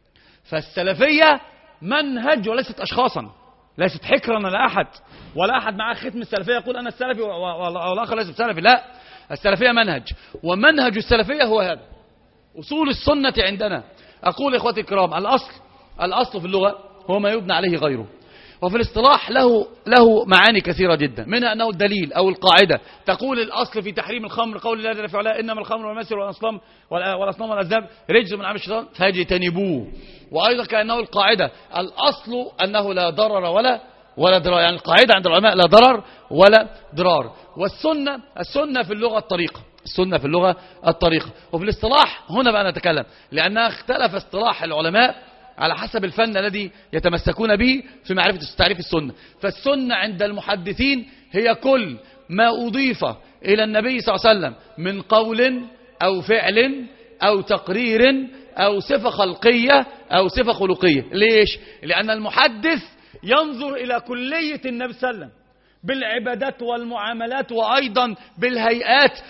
فالسلفية منهج وليست أشخاصا، ليست حكرا على أحد، ولا أحد معه ختم السلفية يقول أنا السلفي والآخر ليس بسلفي. لا، السلفية منهج، ومنهج السلفية هو هذا. أصول السنة عندنا، أقول إخوتي الكرام، الأصل الأصل في اللغة هو ما يبنى عليه غيره، وفي الاصطلاح له له معاني كثيرة جدا، منها أنه الدليل أو القاعدة. تقول الأصل في تحريم الخمر قول الله جل وعلا إنما الخمر والميسر والأصنام والأصنام والأزلام رجس من عمل الشيطان فاجتنبوه. وأيضا كأنه القاعدة، الأصل أنه لا ضرر ولا ولا ضرار، يعني القاعدة عند العلماء لا ضرر ولا ضرار. والسنة السنة في اللغة الطريقة، السنة في اللغة الطريقة. وفي الاصطلاح هنا بقى نتكلم، لأنها اختلف اصطلاح العلماء على حسب الفن الذي يتمسكون به في معرفة تعريف السنة. فالسنة عند المحدثين هي كل ما أضيف إلى النبي صلى الله عليه وسلم من قول أو فعل أو تقرير أو صفة خلقية أو صفة خلقية. ليش؟ لأن المحدث ينظر إلى كلية النبي صلى الله عليه وسلم بالعبادات والمعاملات، وأيضا بالهيئات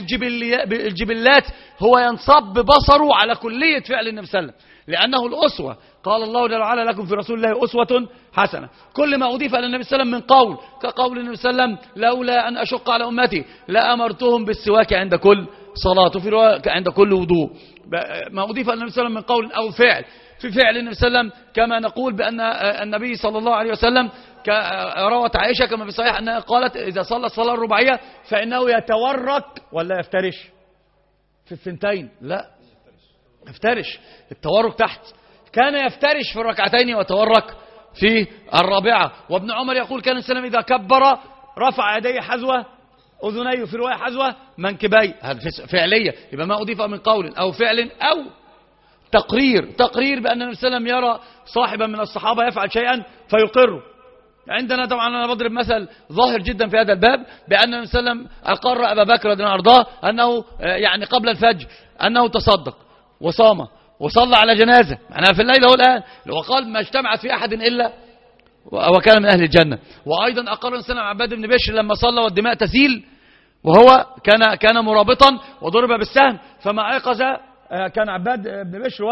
وبالجبلات. هو ينصب ببصره على كلية فعل النبي صلى الله عليه وسلم، لأنه الأسوة. قال الله جل وعلا لكم في رسول الله أسوة حسنة. كل ما أضيف إلى النبي صلى الله عليه وسلم من قول، كقول النبي صلى الله عليه وسلم لولا أن أشق على أمتي لأمرتهم بالسواك عند كل صلاة، وفي رواية عند كل وضوء. ما أضيف إلى النبي صلى الله عليه وسلم من قول أو فعل. في فعل النبي صلى الله عليه وسلم كما نقول بأن النبي صلى الله عليه وسلم روت عائشة كما في صحيح أنها قالت إذا صلى الصلاة الرباعية فإنه يتورك ولا يفترش في الثنتين. لا، يفترش. التورك تحت، كان يفترش في الركعتين ويتورك في الرابعة. وابن عمر يقول كان السلام إذا كبر رفع يديه حذوة أذنيه، في رواية حذوة منكبيه. هذا فعلية، يبقى ما أضيف من قول أو فعل أو تقرير. تقرير بأن النبي صلى الله عليه وسلم يرى صاحبا من الصحابة يفعل شيئا فيقره. عندنا طبعا أنا بضرب مثل ظاهر جدا في هذا الباب، بأن النبي صلى الله عليه وسلم أقر أبا بكر رضي الله عنه وأرضاه أنه يعني قبل الفجر أنه تصدق وصام وصلى على جنازة، معناها في الليل هو الآن، وقال ما اجتمعت في أحد إلا وكان من أهل الجنة. وأيضا أقر النبي صلى الله عليه وسلم عباد بن بشر لما صلى والدماء تسيل، وهو كان كان مرابطا وضرب بالسهم، فما أيقظ كان عباد بن بشر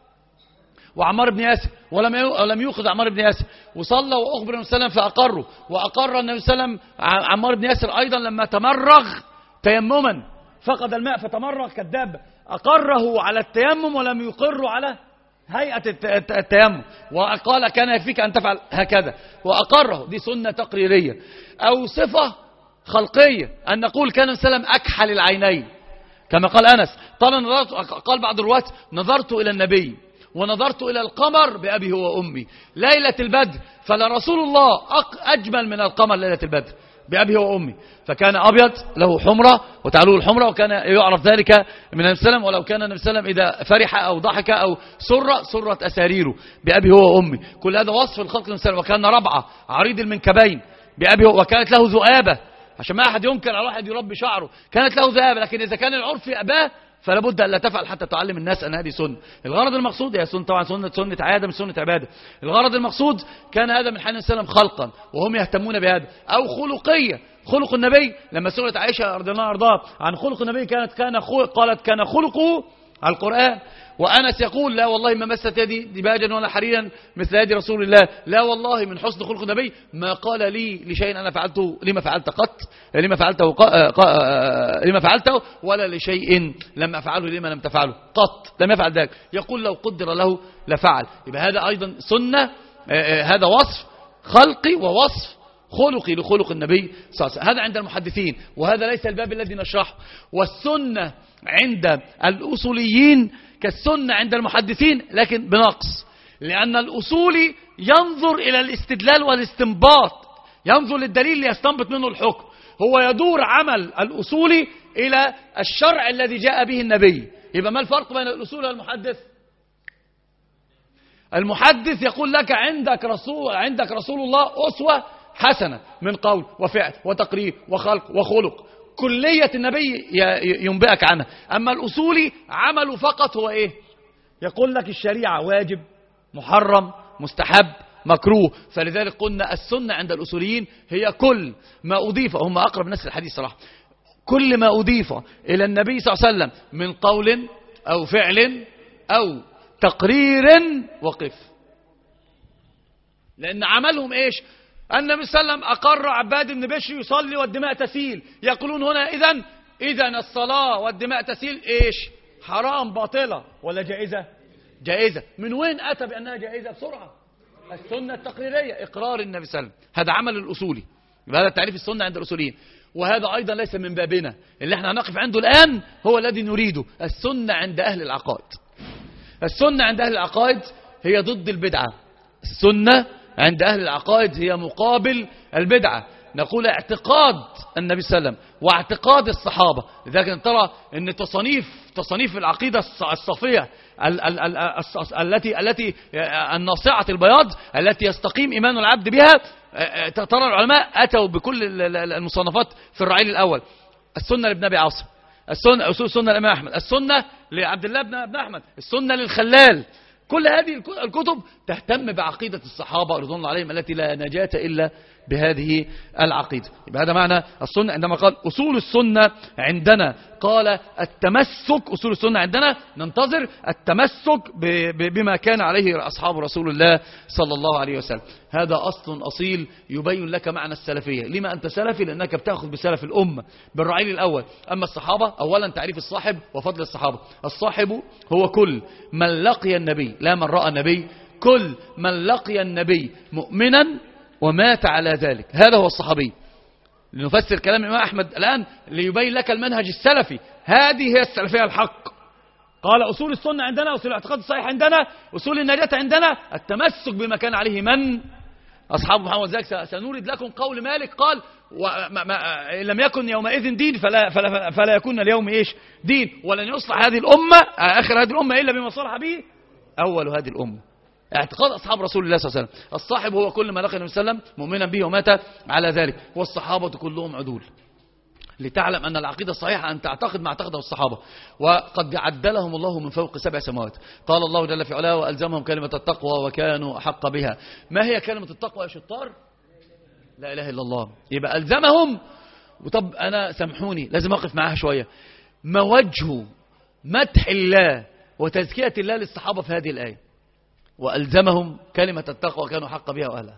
وعمار بن ياسر، ولم ولم يوقظ عمار بن ياسر، وصلى وأخبر النبي صلى الله عليه وسلم فأقره. وأقر النبي صلى الله عليه وسلم عمار بن ياسر أيضا لما تمرغ تيمما، فقد الماء فتمرغ كالدابة، أقره على التيمم ولم يقره على هيئة التيمم، وقال كان يكفيك أن تفعل هكذا، وأقره. دي سنة تقريرية. أو صفة خلقية، أن نقول كان النبي صلى الله عليه وسلم أكحل العينين كما قال أنس. قال, نظرت قال بعض الرواة نظرت إلى النبي ونظرت إلى القمر بأبي هو وأمي ليلة البدر، فلرسول الله أجمل من القمر ليلة البدر بأبي هو وأمي. فكان أبيض له حمرة وتعلوه الحمرة، وكان يعرف ذلك من النبي صلى الله عليه وسلم. ولو كان النبي صلى الله عليه وسلم إذا فرح أو ضحك أو سر سرت أساريره بأبي هو وأمي. كل هذا وصف الخلق النبي صلى الله عليه وسلم. وكان ربعة عريض المنكبين بأبي هو، وكانت له ذؤابة، عشان ما أحد ينكر على واحد يربي شعره، كانت له ذؤابة. لكن إذا كان العرف أباه فلا بد أن لا تفعل حتى تعلم الناس أن هذه سنة. الغرض المقصود هي سنة، طبعا سنة سنة عادة مش سنة عبادة. الغرض المقصود كان هذا من حال النبي صلى الله عليه وسلم خلقا وهم يهتمون بهذا. أو خلقية، خلق النبي. لما سئلت عائشة رضي الله عنها عن خلق النبي كانت كان قالت كان خلقه على القرآن. وأنس يقول لا والله ما مست يدي دباجا ولا حريرا مثل يد رسول الله، لا والله من حسن خلق النبي ما قال لي لشيء أنا فعلته لما فعلت قط لما فعلته ق... ق... لما فعلته ولا لشيء لم أفعله لما لم تفعله قط، لم يفعل ذلك. يقول لو قدر له لفعل. يبقى هذا أيضا سنة، هذا وصف خلقي ووصف خلقي لخلق النبي صلى الله عليه وسلم. هذا عند المحدثين، وهذا ليس الباب الذي نشرحه. والسنة عند الأصوليين كالسنة عند المحدثين لكن بنقص، لأن الأصولي ينظر إلى الاستدلال والاستنباط، ينظر للدليل ليستنبط منه الحكم. هو يدور عمل الأصولي إلى الشرع الذي جاء به النبي. يبقى ما الفرق بين الأصول والمحدث؟ المحدث يقول لك عندك رسول عندك رسول الله أسوة حسنة من قول وفعل وتقرير وخلق وخلق، كلية النبي ينبئك عنها. أما الأصولي عمله فقط هو إيه؟ يقول لك الشريعة واجب، محرم، مستحب، مكروه. فلذلك قلنا السنة عند الأصوليين هي كل ما أضيف، هم أقرب الناس للحديث صراحة، كل ما أضيف إلى النبي صلى الله عليه وسلم من قول أو فعل أو تقرير وقف. لأن عملهم إيش؟ النبي صلى الله عليه وسلم أقر عباد بن بشر يصلي والدماء تسيل، يقولون هنا إذن إذن الصلاة والدماء تسيل إيش؟ حرام باطلة ولا جائزة؟ جائزة. من وين أتى بأنها جائزة بسرعة؟ السنة التقريرية، إقرار النبي صلى الله عليه وسلم، هذا عمل الأصولي. يبقى هذا تعريف السنة عند الأصوليين. وهذا أيضا ليس من بابنا، اللي احنا هنقف عنده الآن هو الذي نريده. السنة عند أهل العقائد، السنة عند أهل العقائد هي ضد البدعة. السنة عند أهل العقائد هي مقابل البدعة. نقول اعتقاد النبي صلى الله عليه وسلم واعتقاد الصحابة. لذلك ترى أن تصنيف تصنيف العقيدة الصافية ال ال ال التي التي الناصعة البياض التي يستقيم إيمان العبد بها، ترى العلماء أتوا بكل المصنفات في الرعيل الأول. السنة لابن أبي عاصم، السنة أصول السنة للإمام أحمد، السنة لعبد الله بن أحمد، السنة للخلال. كل هذه الكتب تهتم بعقيدة الصحابة رضوان الله عليهم التي لا نجاة إلا بهذه العقيدة. يبقى هذا معنى السنة. عندما قال أصول السنة عندنا، قال التمسك، أصول السنة عندنا ننتظر التمسك بما كان عليه أصحاب رسول الله صلى الله عليه وسلم. هذا أصل أصيل يبين لك معنى السلفية. لما أنت سلفي؟ لأنك بتأخذ بسلف الأمة بالرعيل الأول. أما الصحابة، أولا تعريف الصاحب وفضل الصحابة. الصاحب هو كل من لقي النبي، لا من رأى النبي، كل من لقي النبي مؤمنا ومات على ذلك، هذا هو الصحابي. لنفسر كلام الإمام أحمد الآن ليبين لك المنهج السلفي. هذه هي السلفية الحق. قال أصول السنة عندنا، أصول الاعتقاد الصحيح عندنا، أصول النجاة عندنا التمسك بما كان عليه من أصحاب محمد. ذلك سنورد لكم قول مالك قال وما ما لم يكن يومئذ دين فلا, فلا, فلا يكون اليوم إيش دين، ولن يصلح هذه الأمة آخر هذه الأمة إلا بما صلح به أول هذه الأمة. اعتقاد أصحاب رسول الله صلى الله عليه وسلم. الصاحب هو كل ما لقي النبي صلى الله عليه وسلم مؤمنا به ومات على ذلك. والصحابة كلهم عدول. لتعلم أن العقيدة الصحيحة أن تعتقد ما اعتقده الصحابة، وقد عدلهم الله من فوق سبع سماوات. قال الله جل في علاه وألزمهم كلمة التقوى وكانوا أحق بها. ما هي كلمة التقوى يا شطار؟ لا إله إلا الله. يبقى ألزمهم. وطب أنا سامحوني لازم أقف معاها شوية. ما وجه مدح الله وتزكية الله للصحابة في هذه الآية؟ وألزمهم كلمة التقوى وكانوا حق بها وأهلها.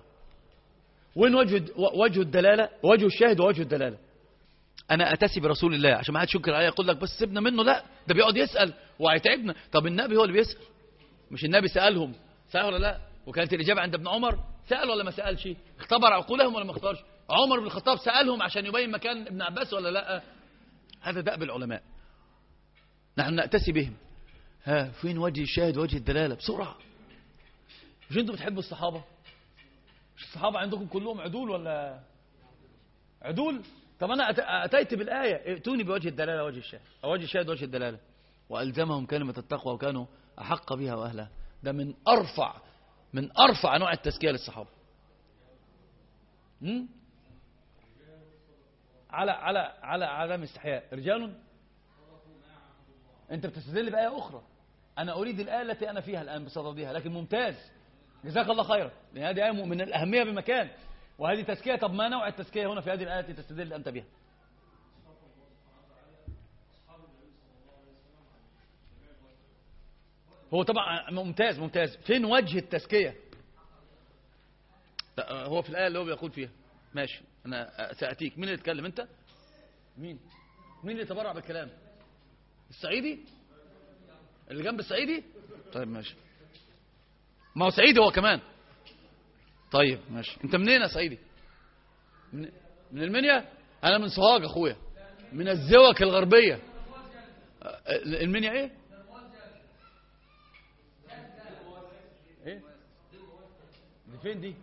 وين وجه وجه الدلالة، وجه الشاهد ووجه الدلالة؟ أنا أتسي برسول الله عشان ما حد يشكر عليا يقول لك بس سيبنا منه. لا، ده بيقعد يسأل وهيتعبنا. طب النبي هو اللي بيسأل، مش النبي سألهم؟ سأل ولا لا؟ وكانت الإجابة عند ابن عمر سأل ولا ما سألش؟ اختبر عقولهم ولا ما اختبرش؟ عمر بن الخطاب سألهم عشان يبين مكان ابن عباس ولا لا؟ هذا دأب العلماء، نحن نأتسي بهم. ها فين وجه الشاهد ووجه الدلالة بسرعة؟ مش انتوا بتحبوا الصحابة؟ مش الصحابة عندكم كلهم عدول ولا عدول؟ طب أنا أتيت بالآية ائتوني بوجه الدلالة ووجه الشاهد، أو وجه الشاهد ووجه الدلالة. وألزمهم كلمة التقوى وكانوا أحق بها وأهلها. ده من أرفع من أرفع نوع التزكية للصحابة. م? على على على علامة استحياء رجال. أنت بتستدل بآية أخرى، أنا أريد الآية التي أنا فيها الآن بصددها، لكن ممتاز جزاك الله خيرا، لأن هذه آية من الأهمية بمكان، وهذه تزكية. طب ما نوع التزكية هنا في هذه الآية التي تستدل أنت بها؟ هو طبعا ممتاز ممتاز. فين وجه التزكية؟ هو في الآية اللي هو بيقول فيها. ماشي، أنا سأتيك. مين اللي يتكلم؟ أنت؟ مين مين اللي تبرع بالكلام؟ الصعيدي اللي جنب الصعيدي؟ طيب ماشي، ما هو صعيدي هو كمان. طيب ماشي. انت منين يا صعيدي؟ من, من المنيا؟ انا من سوهاج اخويا، من الزوك الغربية. المنيا ايه؟ ايه دي؟ فين دي؟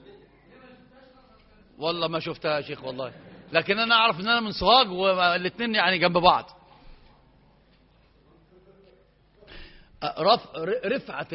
والله ما شفتها يا شيخ والله، لكن انا اعرف ان انا من سوهاج والاثنين يعني جنب بعض. رفعة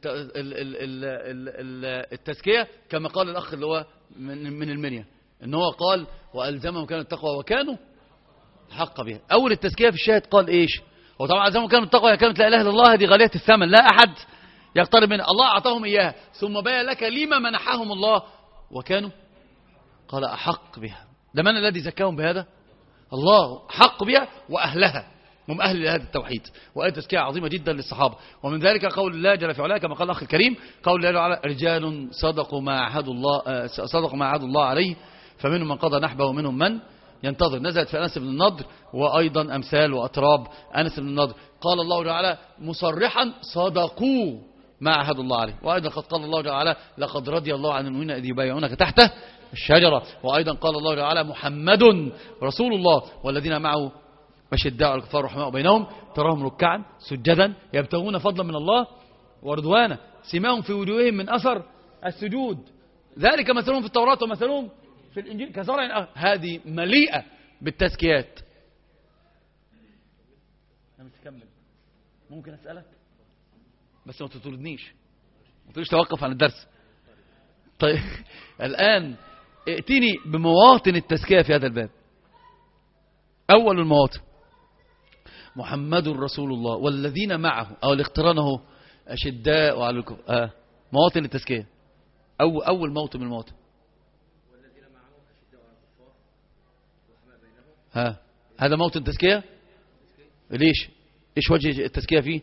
التزكية كما قال الأخ اللي هو من المنيا، إن هو قال وألزمهم كانوا التقوى وكانوا حق بها. أول التزكية في الشاهد قال إيش؟ هو طبعا ألزمهم كانوا التقوى كانت لا إله إلا الله، هذه غالية الثمن لا أحد يقترب منها، الله أعطاهم إياها ثم بين لك لما منحهم الله وكانوا قال أحق بها. ده من الذي زكاهم بهذا؟ الله حق بها وأهلها، هم أهل لهذا التوحيد. وآية تزكية عظيمة جدا للصحابة. ومن ذلك قول الله جل في علاه كما قال الأخ الكريم، قول الله على رجال صدقوا ما عهدوا الله صدقوا ما عهدوا الله عليه فمنهم من قضى نحبه ومنهم من ينتظر. نزلت في أنس بن النضر وأيضا أمثال وأتراب أنس بن النضر. قال الله تعالى مصرحا صدقوا ما عهدوا الله عليه. وأيضا قد قال الله تعالى لقد رضي الله عن المؤمنين إذ يبايعونك تحت الشجرة. وأيضا قال الله تعالى محمد رسول الله والذين معه أشداء على الكفار رحماء بينهم تراهم ركعا سجدا يبتغون فضلا من الله ورضوانا سيماهم في وجوههم من أثر السجود ذلك مثلهم في التوراة ومثلهم في الإنجيل كزرع. هذه مليئة بالتزكيات. أنا متكمل ممكن أسألك بس ما تطردنيش ما تقولش توقف عن الدرس. طيب الآن ائتني بمواطن التزكية في هذا الباب. أول المواطن محمد رسول الله والذين معه أو الاقتران اهو أشداء وعلى الكفر آه. مواطن التزكية أو أول موطن من المواطن والذين معه أشداء وعلى الكفار رحماء بينهم. ها هذا موطن التزكية. ليش إيش وجه التزكية فيه؟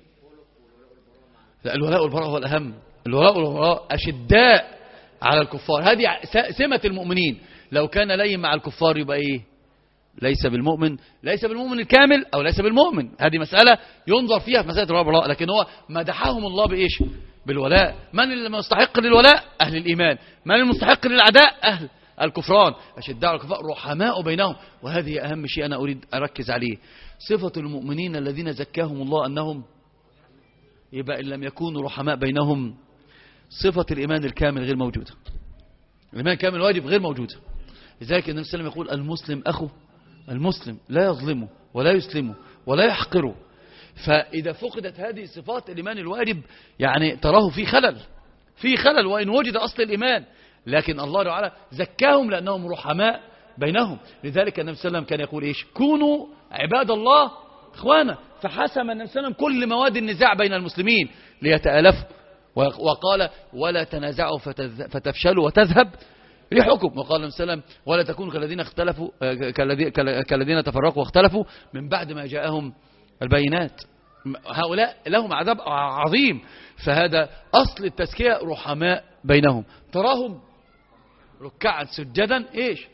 لا الولاء والبراء هو الأهم. الولاء والبراء أشداء على الكفار هذه سمة المؤمنين. لو كان لين مع الكفار يبقى إيه؟ ليس بالمؤمن ليس بالمؤمن الكامل أو ليس بالمؤمن. هذه مسألة ينظر فيها في مسألة الولاء والبراء. لكن هو مدحهم الله بإيش؟ بالولاء. من المستحق للولاء؟ أهل الإيمان. من المستحق للعداء؟ أهل الكفران. أشداء على الكفار رحماء بينهم. وهذه أهم شيء أنا أريد أركز عليه. صفة المؤمنين الذين زكاهم الله أنهم يبقى إن لم يكونوا رحماء بينهم صفة الإيمان الكامل غير موجودة. الإيمان الكامل واجب غير موجودة. لذلك النبي صلى الله عليه وسلم يقول المسلم أخو المسلم لا يظلمه ولا يسلمه ولا يحقره. فإذا فقدت هذه صفات الإيمان الواجب يعني تراه في خلل في خلل وإن وجد أصل الإيمان. لكن الله تعالى زكاهم لأنهم رحماء بينهم. لذلك النبي صلى الله عليه وسلم كان يقول إيش؟ كونوا عباد الله إخوانا. فحسم النبي صلى الله عليه وسلم كل مواد النزاع بين المسلمين ليتآلفوا. وقال ولا تنازعوا فتفشلوا وتذهب ريحكم. وقال النبي صلى الله عليه وسلم ولا تكونوا كالذين اختلفوا كالذين تفرقوا واختلفوا من بعد ما جاءهم البينات. هؤلاء لهم عذاب عظيم. فهذا أصل التزكية رحماء بينهم تراهم ركعا سجدا. إيش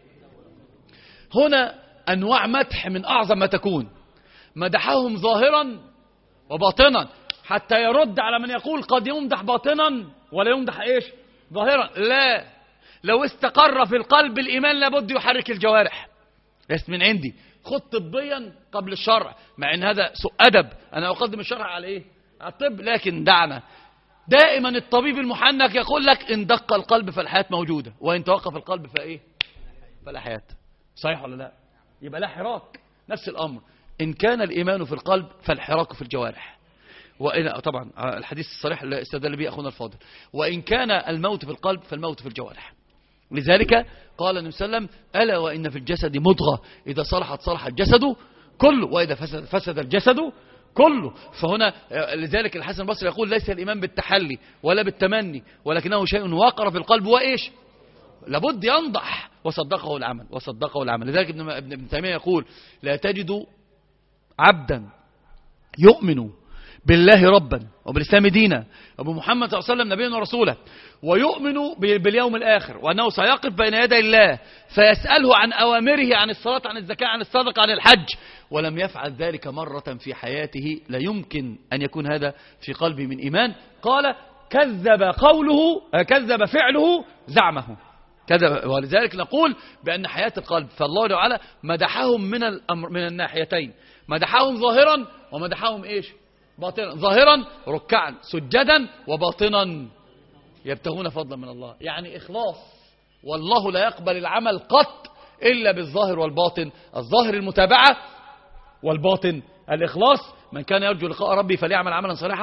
هنا أنواع مدح من أعظم ما تكون. مدحهم ظاهرا وباطنا حتى يرد على من يقول قد يمدح باطنا ولا يمدح إيش ظاهرا. لا لو استقر في القلب الإيمان لابد يحرك الجوارح. ليس من عندي خذ طبيا قبل الشرع مع ان هذا سوء أدب. أنا أقدم الشرع على إيه؟ على الطب. لكن دعنا دائما الطبيب المحنك يقول لك إن دق القلب فالحياة موجودة وإن توقف القلب فإيه؟ فلا حياة. صحيح ولا لا؟ يبقى لا حراك. نفس الأمر إن كان الإيمان في القلب فالحراك في الجوارح. وإن طبعا الحديث الصريح اللي استدل به أخونا الفاضل. وإن كان الموت في القلب فالموت في الجوارح. لذلك قال النبي صلى الله عليه وسلم ألا وإن في الجسد مضغة إذا صلحت صلح الجسد كله وإذا فسد, فسد الجسد كله. فهنا لذلك الحسن البصري يقول ليس الإيمان بالتحلي ولا بالتمني ولكنه شيء وقر في القلب وإيش لابد ينضح وصدقه العمل وصدقه العمل. لذلك ابن, ابن تيمية يقول لا تجد عبدا يؤمن بالله ربا وبالإسلام دينا وبمحمد صلى الله عليه وسلم نبيا ورسولا ويؤمن باليوم الآخر وأنه سيقف بين يدي الله فيسأله عن أوامره عن الصلاة عن الزكاة عن الصدقة عن الحج ولم يفعل ذلك مرة في حياته لا يمكن أن يكون هذا في قلبه من إيمان. قال كذب قوله كذب فعله زعمه كذب. ولذلك نقول بأن حياة القلب فالله تعالى مدحهم من الأمر من الناحيتين. مدحهم ظاهرا ومدحهم إيش باطنا. ظاهرا ركعا سجدا وباطنا يبتغون فضلا من الله يعني إخلاص. والله لا يقبل العمل قط إلا بالظاهر والباطن. الظاهر المتابعة والباطن الإخلاص. من كان يرجو لقاء ربي فليعمل عملا صالحا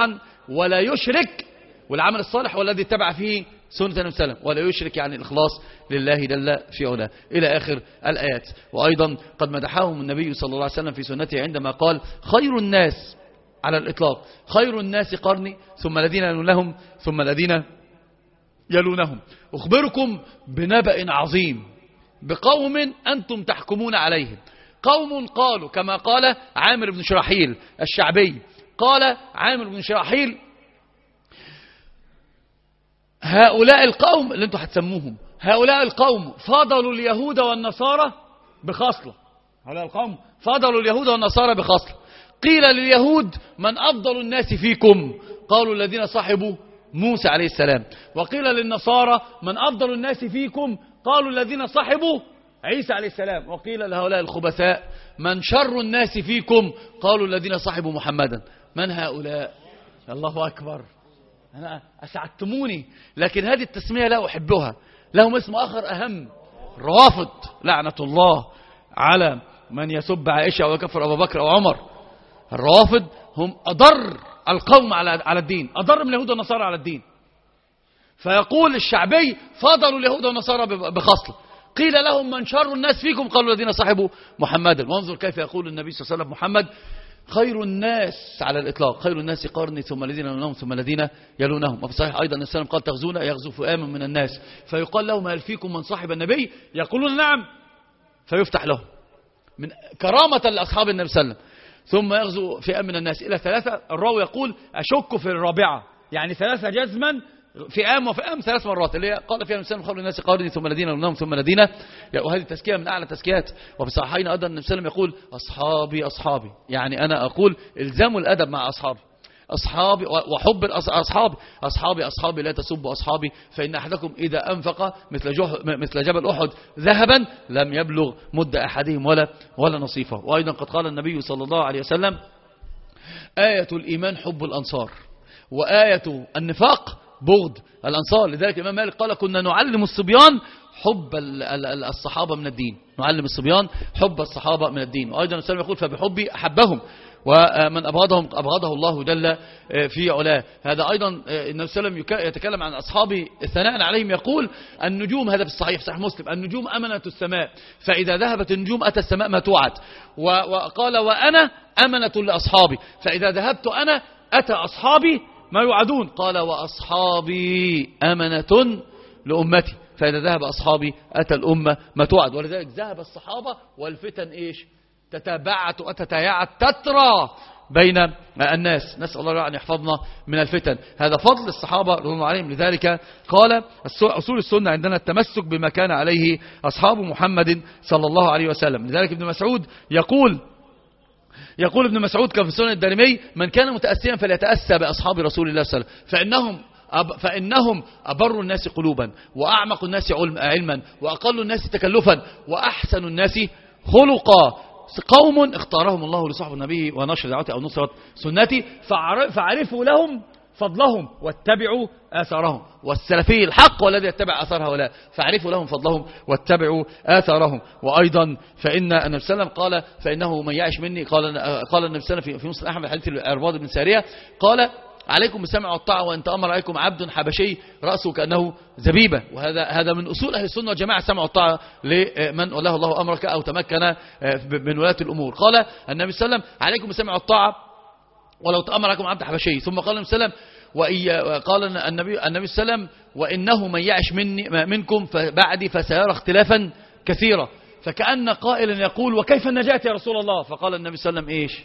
ولا يشرك، والعمل الصالح والذي اتبع فيه سنة النبي صلى الله عليه وسلم، ولا يشرك يعني الإخلاص لله جل في علاه إلى آخر الآيات. وأيضا قد مدحهم النبي صلى الله عليه وسلم في سنته عندما قال خير الناس على الإطلاق خير الناس قرني ثم الذين يلونهم ثم الذين يلونهم. أخبركم بنبأ عظيم بقوم أنتم تحكمون عليهم. قوم قالوا كما قال عامر بن شراحيل الشعبي، قال عامر بن شراحيل هؤلاء القوم اللي انتم هتسموهم هؤلاء القوم فضلوا اليهود والنصارى بخصلة. هؤلاء القوم فضلوا اليهود والنصارى بخصلة. قيل لليهود من أفضل الناس فيكم؟ قالوا الذين صاحبوا موسى عليه السلام. وقيل للنصارى من أفضل الناس فيكم؟ قالوا الذين صاحبوا عيسى عليه السلام. وقيل لهؤلاء الخبثاء من شر الناس فيكم؟ قالوا الذين صاحبوا محمدا. من هؤلاء؟ الله أكبر، أنا أسعدتموني. لكن هذه التسمية لا أحبها، لهم اسم آخر أهم، روافض لعنة الله على من يسب عائشة ويكفر أبو بكر أو عمر. الروافض هم أضر القوم على الدين، أضر من اليهود والنصارى على الدين. فيقول الشعبي فضلوا اليهود والنصارى بخصلة. قيل لهم من شر الناس فيكم؟ قالوا الذين صاحبوا محمدا. وانظر كيف يقول النبي صلى الله عليه وسلم محمد خير الناس على الإطلاق خير الناس قرني ثم الذين يلونهم ثم الذين يلونهم. وفي صحيح أيضا النبي صلى الله عليه وسلم قال تغزون يغزو فئام من الناس فيقال لهم هل فيكم من صاحب النبي؟ يقولون نعم فيفتح لهم من كرامة لأصحاب النبي صلى الله عليه وسلم. ثم يغزو فئام من الناس إلى ثلاثة. الراوي يقول أشك في الرابعة، يعني ثلاثة جزما فئام وفئام ثلاث مرات، اللي قال فيها النبي خير الناس قرني ثم الذين يلونهم ثم الذين، وهذه التزكية من أعلى التزكيات. وفي صحيحين أيضا النبي صلى الله عليه وسلم يقول أصحابي أصحابي، يعني أنا أقول الزموا الأدب مع أصحابي أصحابي وحب أصحابي أصحابي أصحابي لا تسبوا أصحابي فإن أحدكم إذا أنفق مثل مثل جبل أحد ذهبا لم يبلغ مد أحدهم ولا ولا نصيفه. وأيضا قد قال النبي صلى الله عليه وسلم آية الإيمان حب الأنصار وآية النفاق بغض الأنصار. لذلك الإمام مالك قال كنا نعلم الصبيان حب الصحابة من الدين، نعلم الصبيان حب الصحابة من الدين. وأيضا السلام يقول فبحبي أحبهم ومن أبغضهم أبغضه الله جل في علاه. هذا أيضا النبي صلى الله عليه وسلم يتكلم عن أصحابه ثناء عليهم، يقول النجوم، هذا في الصحيح صحيح مسلم، النجوم أمنة السماء فإذا ذهبت النجوم أتى السماء ما توعد. وقال وأنا أمنة لأصحابي فإذا ذهبت أنا أتى أصحابي ما يوعدون. قال وأصحابي أمنة لأمتي فإذا ذهب أصحابي أتى الأمة ما توعد. ولذلك ذهب الصحابة والفتن إيش تتبعت وتتيعت تترى بين الناس. نسأل الله أن يحفظنا من الفتن. هذا فضل الصحابة رضي الله عليهم. لذلك قال أصول السنة عندنا التمسك بما كان عليه أصحاب محمد صلى الله عليه وسلم. لذلك ابن مسعود يقول يقول ابن مسعود كما في سنن الدارمي من كان متأسيا فليتأسى بأصحاب رسول الله صلى الله عليه وسلم فإنهم فإنهم أبر الناس قلوبا وأعمق الناس علما وأقل الناس تكلفا وأحسن الناس خلقا قوم اختارهم الله لصحب النبي ونشر دعوته أو نصرة سنتي فعرفوا لهم فضلهم واتبعوا آثارهم. والسلفي الحق والذي يتبع آثار هؤلاء فاعرفوا لهم فضلهم واتبعوا آثارهم. وأيضا فإن النبي صلى الله عليه وسلم قال فإنه من يعش مني قال قال النبي صلى الله عليه وسلم في مسلم أحمد حديث العرباض بن سارية قال عليكم بالسمع والطاعة وإن تأمر عليكم عبد حبشي رأسه كأنه زبيبة. وهذا هذا من أصول أهل السنة والجماعة السمع والطاعة لمن وله الله أمرك أو تمكن من ولاة الأمور. قال النبي صلى الله عليه وسلم عليكم بالسمع والطاعة ولو تأمر عليكم عبد حبشي. ثم قال النبي صلى الله عليه وسلم وقال النبي النبي صلى الله عليه وسلم وإنه من يعش مني منكم بعدي فسيرى اختلافا كثيرا. فكأن قائلا يقول وكيف النجاة يا رسول الله؟ فقال النبي صلى الله عليه وسلم إيش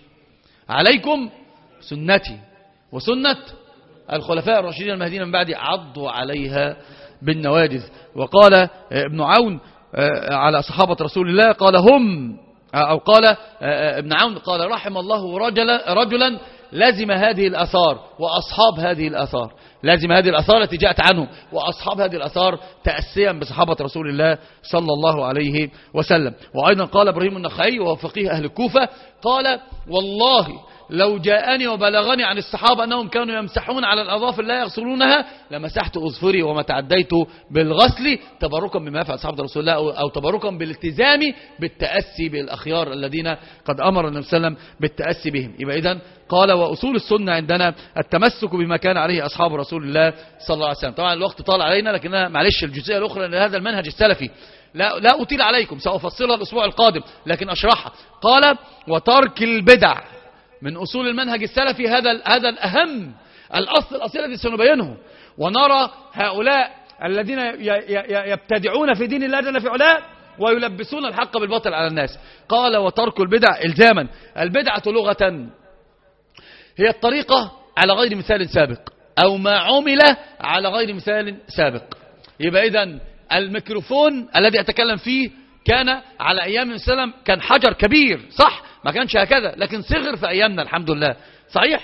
عليكم سنتي وسنة الخلفاء الراشدين المهديين من بعدي عضوا عليها بالنواجذ. وقال ابن عون على صحابة رسول الله قال هم أو قال ابن عون قال رحم الله رجلا, رجلا لازم هذه الأثار وأصحاب هذه الأثار، لازم هذه الأثار التي جاءت عنهم وأصحاب هذه الأثار تأسيا بصحابة رسول الله صلى الله عليه وسلم. وأيضا قال إبراهيم النخعي وهو فقيه أهل الكوفة قال والله لو جاءني وبلغني عن الصحابة أنهم كانوا يمسحون على الأظافر لا يغسلونها لمسحت أظفري وما تعديت بالغسل تبركا بما يفعل أصحاب رسول الله أو تبركا بالالتزام بالتأسي بالأخيار الذين قد أمر النبي صلى الله عليه وسلم بالتأسي بهم. يبقى إذن قال وأصول السنة عندنا التمسك بما كان عليه أصحاب رسول الله صلى الله عليه وسلم. طبعا الوقت طال علينا لكنها معلش الجزئية الأخرى لهذا المنهج السلفي لا, لا أطيل عليكم سأفصلها الأسبوع القادم لكن أشرحها. قال وترك البدع من أصول المنهج السلفي هذا هذا الأهم الأصل الأصيل الذي سنبينه. ونرى هؤلاء الذين يبتدعون في دين الله جل في علاه ويلبسون الحق بالباطل على الناس. قال وترك البدع إلزاما. البدعة لغة هي الطريقة على غير مثال سابق أو ما عمل على غير مثال سابق. يبقى إذن الميكروفون الذي أتكلم فيه كان على أيام السلام كان حجر كبير صح ما كانش هكذا لكن صغر في أيامنا الحمد لله صحيح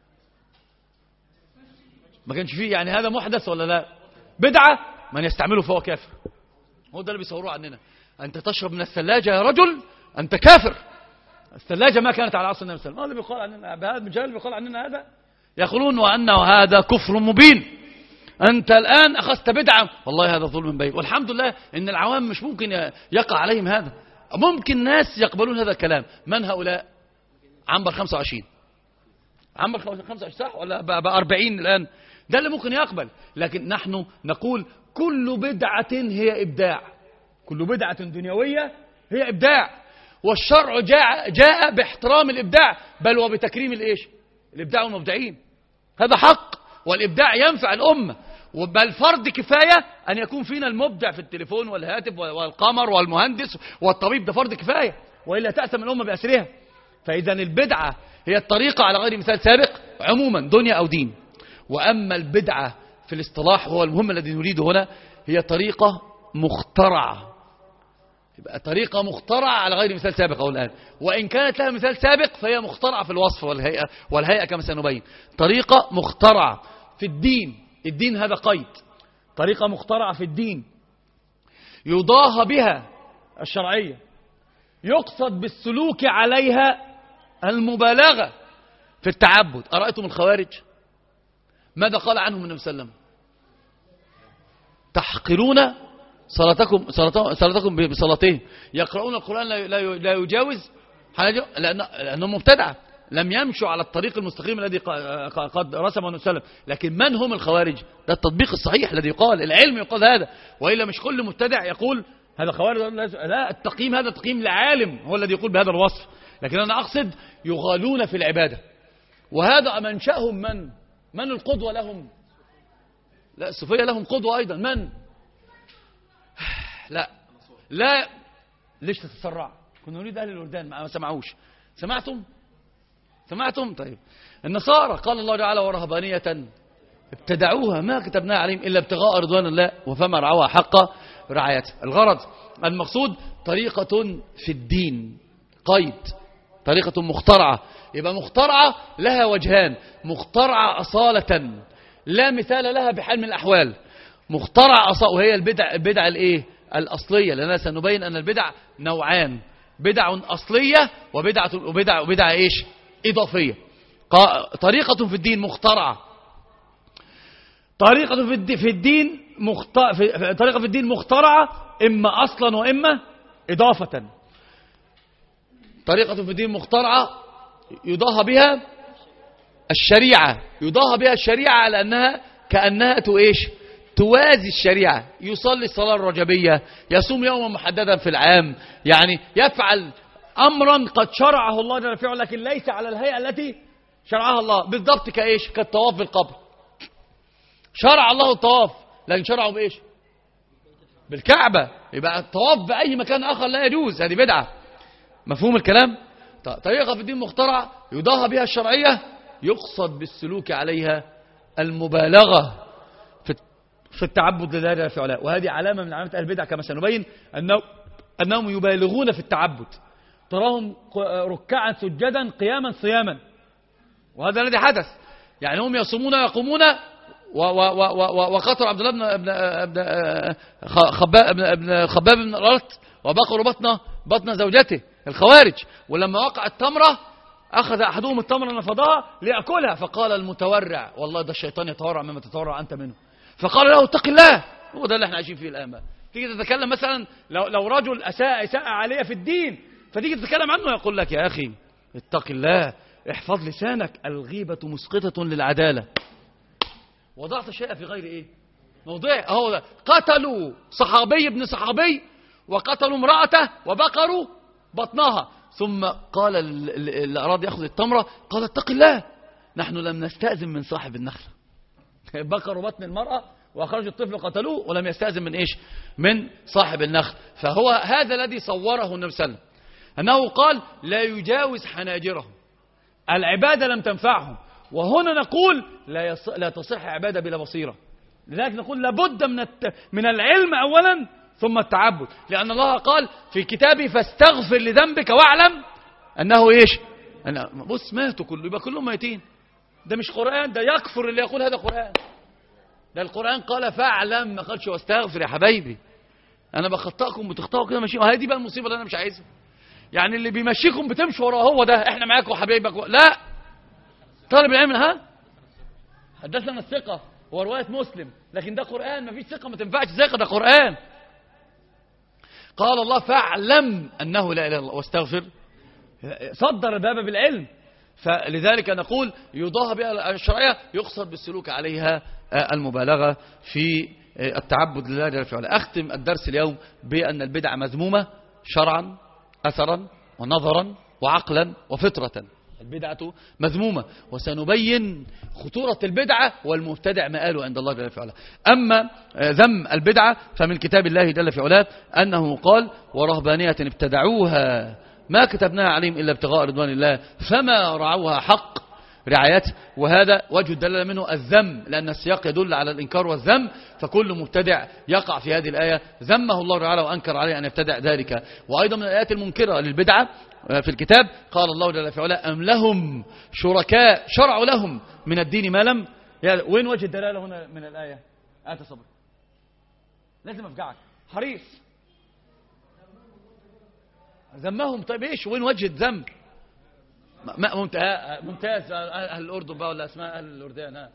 ما كانش فيه يعني هذا محدث ولا لا بدعة من يستعمله فهو كافر. هو ده اللي بيصوروه عننا أنت تشرب من الثلاجة يا رجل أنت كافر. الثلاجة ما كانت على عصر النبي صلى الله عليه وسلم. هذا بيقال عننا بهذا المجال بيقال عننا هذا يقولون وأنه هذا كفر مبين أنت الآن أخذت بدعة والله هذا ظلم بين. والحمد لله إن العوام مش ممكن يقع عليهم هذا ممكن ناس يقبلون هذا الكلام. من هؤلاء عنبر خمسة وعشرين عنبر خمسة وعشرين صح ولا بقى أربعين الآن ده اللي ممكن يقبل. لكن نحن نقول كل بدعة هي إبداع كل بدعة دنيوية هي إبداع والشرع جاء, جاء باحترام الإبداع بل وبتكريم الإيش الإبداع والمبدعين. هذا حق والإبداع ينفع الأمة بل فرض كفاية أن يكون فينا المبدع في التليفون والهاتف والقمر والمهندس والطبيب ده فرض كفاية وإلا تأثم الأمة بأسرها. فإذا البدعة هي الطريقة على غير مثال سابق عموما دنيا أو دين. وأما البدعة في الاصطلاح هو المهم الذي نريده هنا هي طريقة مخترعة. يبقى طريقة مخترعة على غير مثال سابق أو الآن وإن كانت لها مثال سابق فهي مخترعة في الوصف والهيئة والهيئة كما سنبين. طريقة مخترعة في الدين الدين هذا قيد طريقة مخترعة في الدين يضاهى بها الشرعية يقصد بالسلوك عليها المبالغة في التعبد. أرأيتم الخوارج ماذا قال عنهم النبي صلى الله عليه وسلم تحقرون صلاتكم صلاتكم بصلاتهم يقرؤون القرآن لا يجاوز لأنهم مبتدعة لم يمشوا على الطريق المستقيم الذي قد رسمه النبي صلى الله عليه وسلم. لكن من هم الخوارج ده التطبيق الصحيح الذي يقال العلم يقال هذا وإلا مش كل مبتدع يقول هذا خوارج لا التقييم هذا تقييم لعالم هو الذي يقول بهذا الوصف. لكن أنا أقصد يغالون في العبادة وهذا منشأهم من من القدوة لهم لا الصوفية لهم قدوة أيضا من لا لا ليش تتسرع كنا نريد أهل الوردان ما سمعوش سمعتم سمعتم طيب النصارى قال الله تعالى ورهبانية ابتدعوها ما كتبناها عليهم إلا ابتغاء رضوان الله وفما رعوها حق رعايته. الغرض المقصود طريقة في الدين قيد طريقة مخترعة. يبقى مخترعة لها وجهان مخترعة أصالة لا مثال لها بحال من الأحوال مخترعة أصالة وهي البدع البدع الإيه الأصلية لأننا سنبين أن البدع نوعان بدع أصلية وبدعة وبدع وبدع إيش إضافية. طريقة في الدين مخترعة طريقة في الدين مخت... في... طريقة في الدين مخترعة إما أصلا وإما إضافة. طريقة في الدين مخترعة يضاهى بها الشريعة يضاهى بها الشريعة على أنها كأنها إيش توازي الشريعة يصلي الصلاة الرجبية يصوم يوما محددا في العام يعني يفعل أمرا قد شرعه الله جل وعلا لكن ليس على الهيئة التي شرعها الله بالضبط كإيش كالطواف بالقبر شرع الله الطواف لكن شرعه بإيش بالكعبة يبقى الطواف بأي مكان آخر لا يجوز هذه بدعة. مفهوم الكلام. طريقة في الدين مخترعة يضاهى بها الشرعية يقصد بالسلوك عليها المبالغة في التعبد لله جل في علاه وهذه علامة من علامات البدع كما سنبين أنه أنهم يبالغون في التعبد تراهم ركعا سجدا قياما صياما وهذا الذي حدث يعني هم يصومون ويقومون وقتل عبد الله بن ابن خباب ابن خباب بن الأرت وبقروا بطن بطن زوجته الخوارج ولما وقع التمرة أخذ أحدهم التمرة نفضها ليأكلها، فقال المتورع والله ده الشيطان يتورع مما تتورع أنت منه، فقال له اتق الله. هو ده اللي احنا عايشين فيه الآن بقى. تيجي تتكلم مثلا لو, لو رجل أساء إساءة عالية في الدين، فتيجي تتكلم عنه يقول لك يا أخي اتق الله، احفظ لسانك، الغيبة مسقطة للعدالة. وضعت شيء في غير إيه موضوع. أهو ده قتلوا صحابي ابن صحابي وقتلوا امرأته وبقروا بطنها، ثم قال اللي أراد يأخذ التمرة قال اتق الله، نحن لم نستأذن من صاحب النخلة. بقروا بطن المرأة وأخرجوا الطفل قتلوه ولم يستأذن من إيش؟ من صاحب النخل. فهو هذا الذي صوره النبي صلى الله عليه وسلم، أنه قال لا يجاوز حناجرهم، العبادة لم تنفعهم. وهنا نقول لا, يص... لا تصح عبادة بلا بصيرة. لذلك نقول لابد من الت... من العلم أولا ثم التعبد، لأن الله قال في كتابه فاستغفر لذنبك واعلم أنه إيش؟ أنا بص ماتوا كله، يبقى كلهم ميتين. ده مش قرآن، ده يكفر اللي يقول هذا قرآن. ده القرآن قال فاعلم، ما قالش واستغفر. يا حبايبي أنا بخطأكم بتخطئوا كده ماشيين، وهي دي بقى المصيبة اللي أنا مش عايزها. يعني اللي بيمشيكم بتمشوا وراه هو ده، احنا معاكم حبايبك و... لا، طالب العلم ها حدثنا الثقة هو رواية مسلم، لكن ده قرآن، ما فيش ثقة ما تنفعش ثقة، ده قرآن. قال الله فاعلم أنه لا إله إلا الله واستغفر، صدر الباب بالعلم. فلذلك نقول يضاهى بها الشرعية، يقصد بالسلوك عليها المبالغة في التعبد لله جل وعلا. أختم الدرس اليوم بأن البدعة مذمومة شرعا أثرا ونظرا وعقلا وفطرة. البدعة مذمومة، وسنبين خطورة البدعة والمبتدع مآله عند الله جل وعلا. أما ذم البدعة فمن كتاب الله جل وعلا أنه قال ورهبانية ابتدعوها ما كتبناها عليهم إلا ابتغاء رضوان الله فما رعوها حق رعايته. وهذا وجه الدلالة منه الذم، لأن السياق يدل على الإنكار والذم، فكل مبتدع يقع في هذه الآية ذمه الله تعالى وأنكر عليه أن يبتدع ذلك. وأيضا من الآيات المنكرة للبدعة في الكتاب قال الله جل وعلا أم لهم شركاء شرعوا لهم من الدين ما لم. يعني وين وجه الدلالة هنا من الآية؟ آية صبر لازم أفجعك حريص ذمهم. طيب إيش وين وجه الذم؟ ممتاز. أهل الأردن بقى ولا أسماء أهل الأردن ها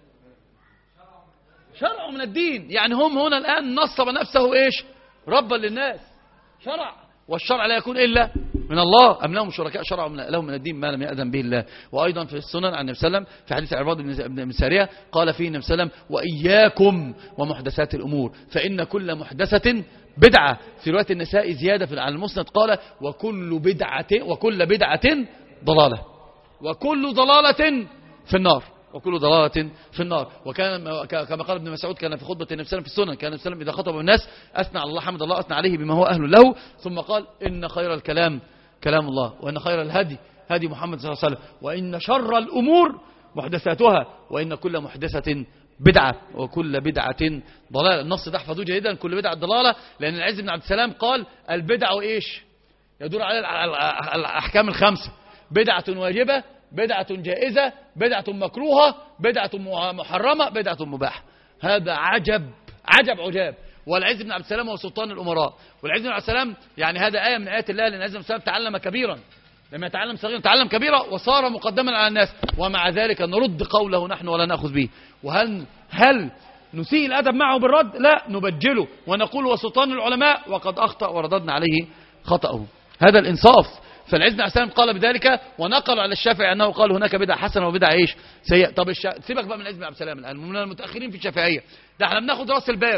شرعوا من الدين، يعني هم هنا الآن نصب نفسه إيش ربا للناس. شرع، والشرع لا يكون إلا من الله. أم لهم شركاء شرعوا لهم من الدين ما لم يأذن به الله. وأيضا في السنن عن النبي صلى الله عليه وسلم في حديث عرباض بن سارية قال فيه النبي صلى الله عليه وسلم وإياكم ومحدثات الأمور فإن كل محدثة بدعة. في رواية النساء زيادة على المسند قال وكل بدعة وكل بدعة ضلالة وكل ضلالة في النار وكل ضلالة في النار. وكان كما قال ابن مسعود كان في خطبة النبي صلى الله عليه وسلم في السنن كان النبي صلى الله عليه وسلم إذا خطب الناس أثنى على الله حمد الله أثنى عليه بما هو أهل له، ثم قال إن خير الكلام كلام الله وإن خير الهدي هدي محمد صلى الله عليه وسلم وإن شر الأمور محدثاتها وإن كل محدثة بدعة وكل بدعة ضلالة. النص ده احفظوه جيدا، كل بدعة ضلالة، لأن العز بن عبد السلام قال البدع إيش يدور على الأحكام الخمسة: بدعة واجبة، بدعة جائزة، بدعة مكروهة، بدعة محرمة، بدعة مباحة. هذا عجب عجب عجاب. والعز بن عبد السلام هو سلطان الأمراء، والعز بن عبد السلام يعني هذا آية من آيات الله، لأن العز بن عبد السلام تعلم كبيرا، لما يتعلم صغيرا تعلم كبيرا وصار مقدما على الناس، ومع ذلك نرد قوله نحن ولا نأخذ به. وهل هل نسيء الأدب معه بالرد؟ لا، نبجله ونقول وسلطان العلماء وقد أخطأ ورددنا عليه خطأه. هذا الإنصاف. فالعز بن عبد السلام قال بذلك، ونقل على الشافعي أنه قال هناك بدعة حسنة وبدعة إيش سيئة. طب الشا... سيبك بقى من العز بن عبد السلام الآن، من المتأخرين في الشافعية، ده احنا بناخد رأس الباب.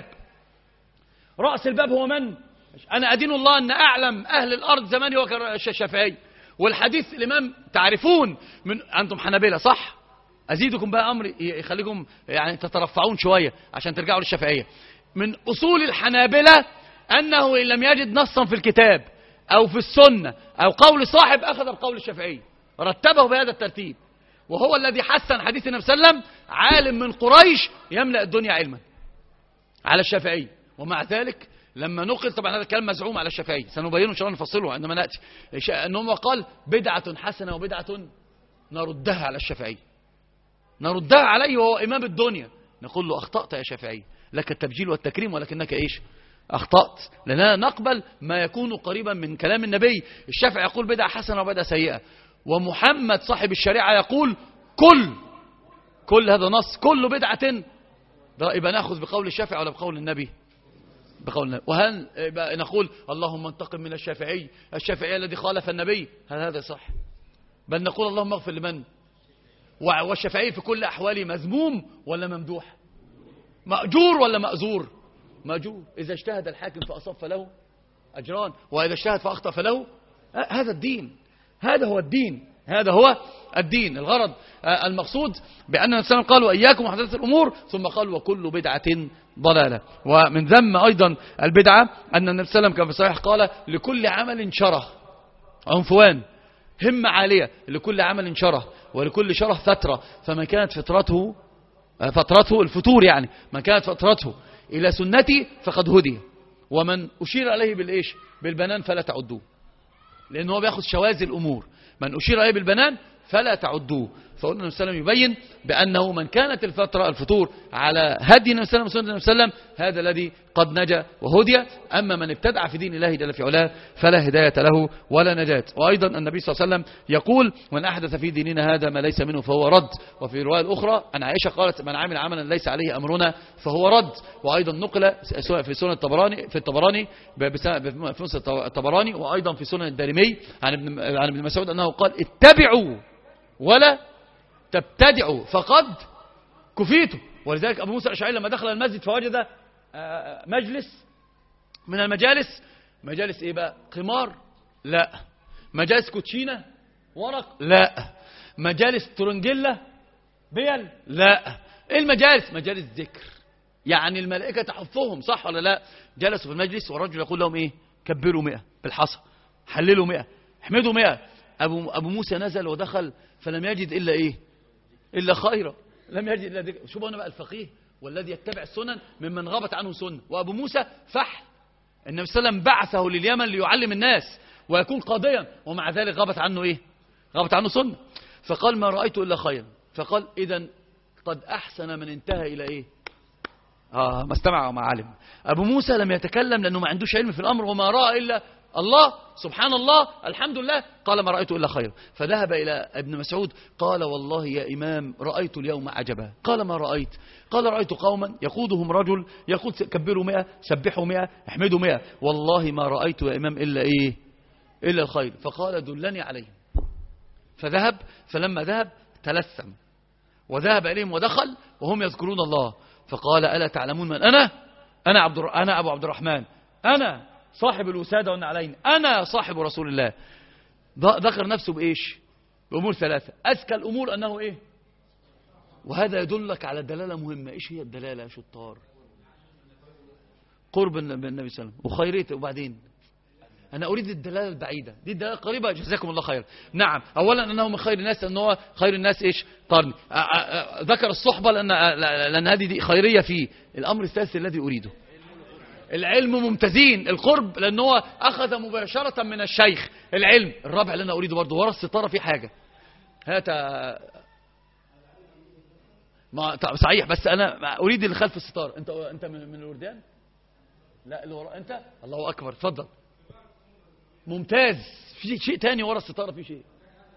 رأس الباب هو من؟ أنا أدين الله أن أعلم أهل الأرض زماني هو الشافعي. والحديث الإمام تعرفون من أنتم حنابلة صح؟ أزيدكم بقى أمر يخليكم يعني تترفعون شوية عشان ترجعوا للشافعية. من أصول الحنابلة أنه إن لم يجد نصا في الكتاب أو في السنة أو قول صاحب أخذ القول الشافعي، رتبه بهذا الترتيب. وهو الذي حسن حديث النبي صلى الله عليه وسلم عالم من قريش يملأ الدنيا علما على الشافعي. ومع ذلك لما نقل، طبعا هذا الكلام مزعوم على الشافعي سنبينه إن شاء الله نفصله عندما نأتي، أنه قال بدعة حسنة وبدعة نردها على الشافعي، نردها عليه وهو إمام الدنيا، نقول له أخطأت يا شافعي، لك التبجيل والتكريم ولكنك إيش أخطأت، لأننا نقبل ما يكون قريبا من كلام النبي. الشافعي يقول بدعة حسنة وبدعة سيئة، ومحمد صاحب الشريعة يقول كل كل هذا نص كل بدعة، ده يبقى نأخذ بقول الشافعي ولا بقول النبي؟ بقول النبي. وهل نقول اللهم انتقم من الشافعي الشافعي الذي خالف النبي؟ هل هذا صح؟ بل نقول اللهم اغفر لمن؟ والشافعي في كل أحواله مذموم ولا ممدوح؟ مأجور ولا مأزور؟ مأجور. إذا اجتهد الحاكم فأصاب فله أجران، وإذا اجتهد فأخطأ فله. هذا الدين، هذا هو الدين، هذا هو الدين. الغرض المقصود بأن النبي صلى الله عليه وسلم قال وإياكم محدثات الأمور، ثم قال وكل بدعة ضلالة. ومن ذم أيضا البدعة أن النبي صلى الله عليه وسلم كان في صحيح قال لكل عمل شره، عنفوان، همة عالية، لكل عمل شره ولكل شره فترة، فمن كانت فترته فترته الفتور يعني من كانت فترته إلى سنتي فقد هدي، ومن أشير عليه بالإيش؟ بالبنان فلا تعدوه، لأنه هو بياخذ شواذ الأمور. من أشير عليه بالبنان فلا تعدوه. فقلنا النبي صلى الله عليه وسلم يبين بأنه من كانت الفترة الفتور على هدي النبي صلى الله عليه وسلم هذا الذي قد نجا وهدي. أما من ابتدع في دين الله جل في علاه فلا هداية له ولا نجاة. وأيضا النبي صلى الله عليه وسلم يقول من أحدث في ديننا هذا ما ليس منه فهو رد. وفي رواية الأخرى أن عائشة قالت من عمل عملا ليس عليه أمرنا فهو رد. وأيضا نقل في سنن الطبراني في الطبراني في سنن الطبراني وأيضا في سنن الدارمي عن ابن عن ابن مسعود أنه قال اتبعوا ولا تبتدعوا فقد كفيتوا. ولذلك أبو موسى الأشعري لما دخل المسجد فوجد مجلس من المجالس، مجالس إيه بقى؟ قمار؟ لا. مجالس كوتشينة؟ ورق؟ لا. مجالس ترنجلة؟ بيل؟ لا. إيه المجالس؟ مجالس ذكر، يعني الملائكة تحفهم، صح ولا لا؟ جلسوا في المجلس والرجل يقول لهم إيه؟ كبروا مئة بالحصى، حللوا مئة، احمدوا مئة. أبو, أبو موسى نزل ودخل فلم يجد إلا إيه؟ إلا خيرا، لم يجد إلا ذكر. شوفوا أنا بقى الفقيه والذي يتبع السنن ممن غابت عنه سنة. وأبو موسى فحل، النبي صلى الله عليه وسلم بعثه لليمن ليعلم الناس ويكون قاضيا، ومع ذلك غابت عنه إيه؟ غابت عنه سنة. فقال ما رأيت إلا خيرا. فقال إذن قد أحسن من انتهى إلى إيه؟ آه ما استمع وما علم. أبو موسى لم يتكلم لأنه ما عندوش علم في الأمر، وما رأى إلا الله، سبحان الله، الحمد لله، قال ما رأيت إلا خير. فذهب إلى ابن مسعود قال والله يا إمام رأيت اليوم عجبا. قال ما رأيت؟ قال رأيت قوما يقودهم رجل يقول كبروا مئة، سبحوا مئة، احمدوا مئة، والله ما رأيت يا إمام إلا إيه؟ إلا الخير. فقال دلني عليه. فذهب، فلما ذهب تلثم وذهب إليهم ودخل وهم يذكرون الله. فقال ألا تعلمون من أنا؟ أنا, عبد أنا أبو عبد الرحمن، أنا صاحب الوسادة والنعلين، أنا صاحب رسول الله. ذكر نفسه بإيش؟ بأمور ثلاثة. أذكى الأمور أنه إيه؟ وهذا يدلك على دلالة مهمة. إيش هي الدلالة يا شطار؟ قرب النبي صلى الله عليه وسلم وخيريته. وبعدين أنا أريد الدلالة البعيدة، دي الدلالة القريبة جزاكم الله خير. نعم، أولا أنه من خير الناس، أنه خير الناس إيش؟ قرني. ذكر الصحبة لأن, لأن هذه دي خيرية فيه. الأمر الثالث الذي أريده العلم، ممتازين. القرب لأنه أخذ مباشرة من الشيخ العلم. الرابع اللي أنا أريده برضه ورا الستارة في حاجة. هات ما صحيح، بس أنا أريد اللي خلف الستارة. أنت أنت من الوردان؟ لا اللي ورا أنت. الله أكبر، تفضل. ممتاز. في شيء تاني ورا الستارة؟ في شيء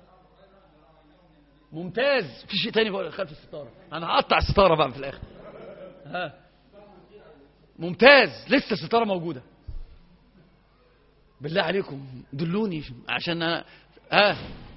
ممتاز. في شيء تاني خلف الستارة؟ أنا هقطع الستارة بقى في الآخر. ها ممتاز، لسه الستارة موجودة. بالله عليكم دلوني عشان أنا ها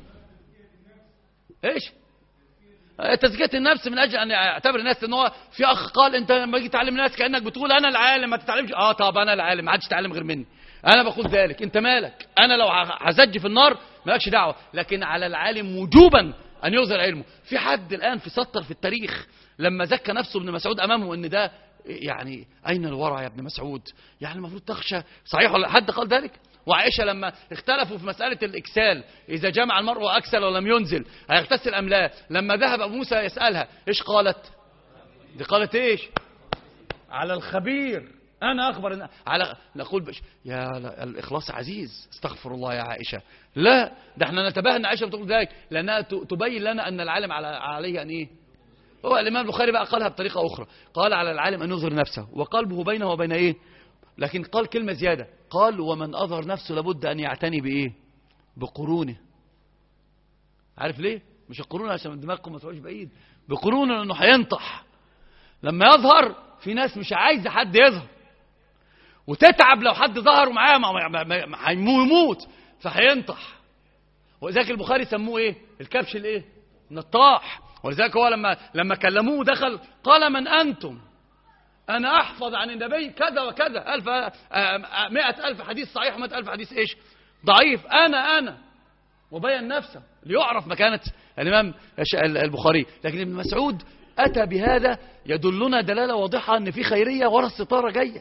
ايش تزكية النفس، من اجل ان اعتبر الناس ان هو في اخ قال انت لما تيجي تعلم الناس كانك بتقول انا العالم ما تتعلمش. اه طب انا العالم، ما حدش يتعلم غير مني، انا بقول ذلك. انت مالك؟ انا لو هزج في النار مالكش دعوه، لكن على العالم وجوبا ان يظهر علمه. في حد الان في سطر في التاريخ لما زكى نفسه ابن مسعود امامه ان ده يعني أين الورع يا ابن مسعود؟ يعني المفروض تخشى، صحيح ولا حد قال ذلك؟ وعائشة لما اختلفوا في مسألة الإكسال، إذا جمع المرء أكسل ولم ينزل هيغتسل أم لا؟ لما ذهب أبو موسى يسألها إيش قالت؟ دي قالت إيش؟ على الخبير أنا أخبر على نقول بش يا لا الإخلاص عزيز، استغفر الله يا عائشة. لا، ده احنا نتباهى أن عائشة بتقول ذلك لأنها تبين لنا أن العالم على عليه أن إيه؟ هو الإمام البخاري بقى قالها بطريقة أخرى، قال على العالم أن يظهر نفسه وقلبه بينه وبين إيه؟ لكن قال كلمة زيادة، قال ومن أظهر نفسه لابد أن يعتني بإيه؟ بقرونه. عارف ليه؟ مش القرون عشان دماغكم ما تروحش بعيد، بقرون انه هينطح. لما يظهر في ناس مش عايزه حد يظهر، وتتعب لو حد ظهر ومعاه هيموت فهينطح. ولذلك البخاري سموه ايه؟ الكبش الايه؟ نطاح. ولذلك هو لما لما كلموه دخل قال من انتم؟ انا احفظ عن النبي كذا وكذا، الف مئة الف حديث صحيح ومئة الف حديث ايش؟ ضعيف. انا انا وبين نفسه ليعرف مكانة الامام البخاري. لكن ابن مسعود اتى بهذا يدلنا دلاله واضحه ان في خيريه ورا الستاره جايه.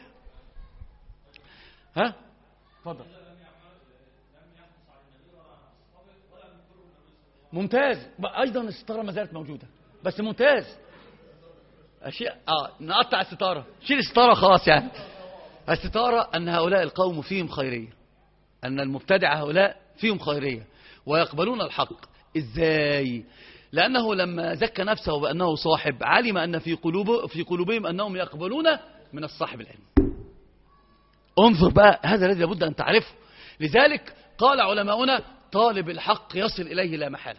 ها؟ اتفضل. ممتاز. ايضا الستاره ما زالت موجوده بس ممتاز. اشياء اه نقطع الستاره، شيل الستاره خلاص. يعني الستاره ان هؤلاء القوم فيهم خيريه، ان المبتدع هؤلاء فيهم خيريه ويقبلون الحق. ازاي؟ لانه لما زكى نفسه بانه صاحب علم ان في قلوب في قلوبهم انهم يقبلون من الصاحب العلم. انظر بقى، هذا الذي لابد ان تعرفه. لذلك قال علماؤنا طالب الحق يصل اليه لا محاله.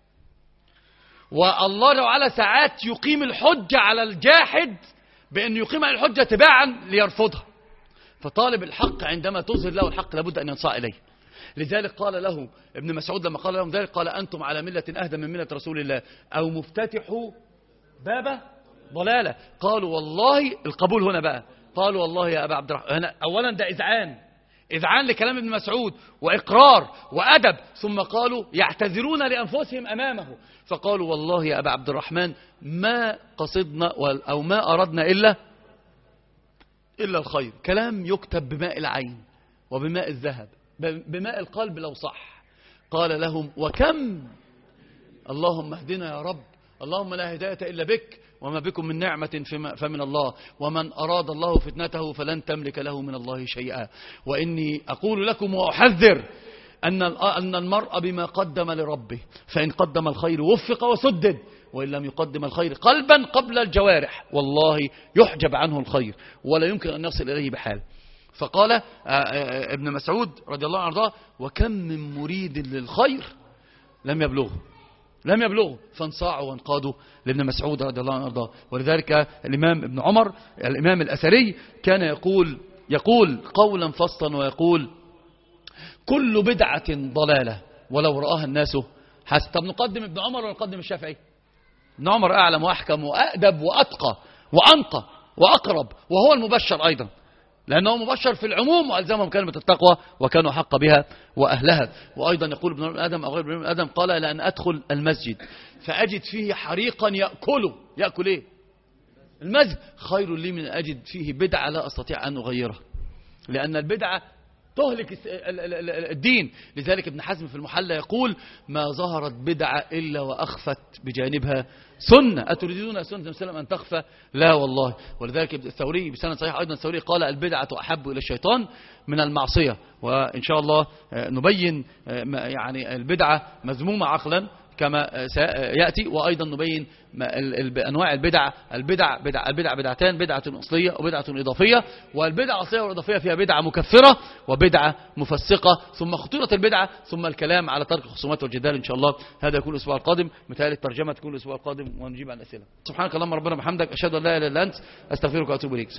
والله تعالى ساعات يقيم الحجة على الجاحد بأن يقيم على الحجة تباعا ليرفضها. فطالب الحق عندما تظهر له الحق لابد أن ينصاع إليه. لذلك قال له ابن مسعود لما قال لهم ذلك قال أنتم على ملة أهدى من ملة رسول الله أو مفتتحوا باب ضلالة. قالوا والله، القبول هنا بقى، قالوا والله يا أبا عبد الرحمن. أولا ده إذعان، إذعان لكلام ابن مسعود وإقرار وأدب. ثم قالوا يعتذرون لأنفسهم أمامه، فقالوا والله يا أبا عبد الرحمن ما قصدنا أو ما أردنا إلا إلا الخير. كلام يكتب بماء العين وبماء الذهب، بماء القلب لو صح. قال لهم وكم اللهم اهدنا يا رب، اللهم لا هداية إلا بك، وما بكم من نعمة فمن الله، ومن أراد الله فتنته فلن تملك له من الله شيئا. وإني أقول لكم وأحذر أن أن المرء بما قدم لربه، فإن قدم الخير وفق وسدد، وإن لم يقدم الخير قلبا قبل الجوارح والله يحجب عنه الخير ولا يمكن أن يصل إليه بحال. فقال ابن مسعود رضي الله عنه وارضاه وكم من مريد للخير لم يبلغه لم يبلغوا فانصاعوا وانقادوا لابن مسعود رضي الله عنه وارضاه. ولذلك الإمام ابن عمر الإمام الأثري كان يقول يقول قولا فصلا ويقول كل بدعة ضلالة ولو رآها الناس حسن. طب نقدم ابن عمر ولا نقدم الشافعي؟ ابن عمر أعلم وأحكم وأأدب وأتقى وأنقى وأقرب، وهو المبشر أيضا، لأنه مبشر في العموم وألزمهم كلمة التقوى وكانوا حق بها وأهلها. وأيضا يقول ابن آدم أو غير ابن آدم قال لأن أدخل المسجد فأجد فيه حريقا يأكله، يأكل إيه؟ المسجد، خير لي من أجد فيه بدعة لا أستطيع أن أغيرها، لأن البدعة تهلك الدين. لذلك ابن حزم في المحلى يقول ما ظهرت بدعة إلا وأخفت بجانبها سنة، أتريدون سنة وسلم أن تخفى؟ لا والله. ولذلك الثوري بسند صحيح أيضا الثوري قال البدعة أحب إلى الشيطان من المعصية. وإن شاء الله نبين يعني البدعة مذمومة عقلا كما يأتي، وأيضا نبين أنواع البدع. البدع بدع البدع بدعتان، بدعة أصلية وبدعة إضافية. والبدعة الأصلية والإضافية فيها بدعة مكفرة وبدعة مفسقة، ثم خطورة البدعة، ثم الكلام على ترك الخصومات والجدال. إن شاء الله هذا يكون الأسبوع القادم، متهيألي الترجمة تكون الأسبوع القادم ونجيب عن الأسئلة. سبحانك اللهم ربنا وبحمدك، أشهد أن لا إله إلا أنت، أستغفرك وأتوب إليك.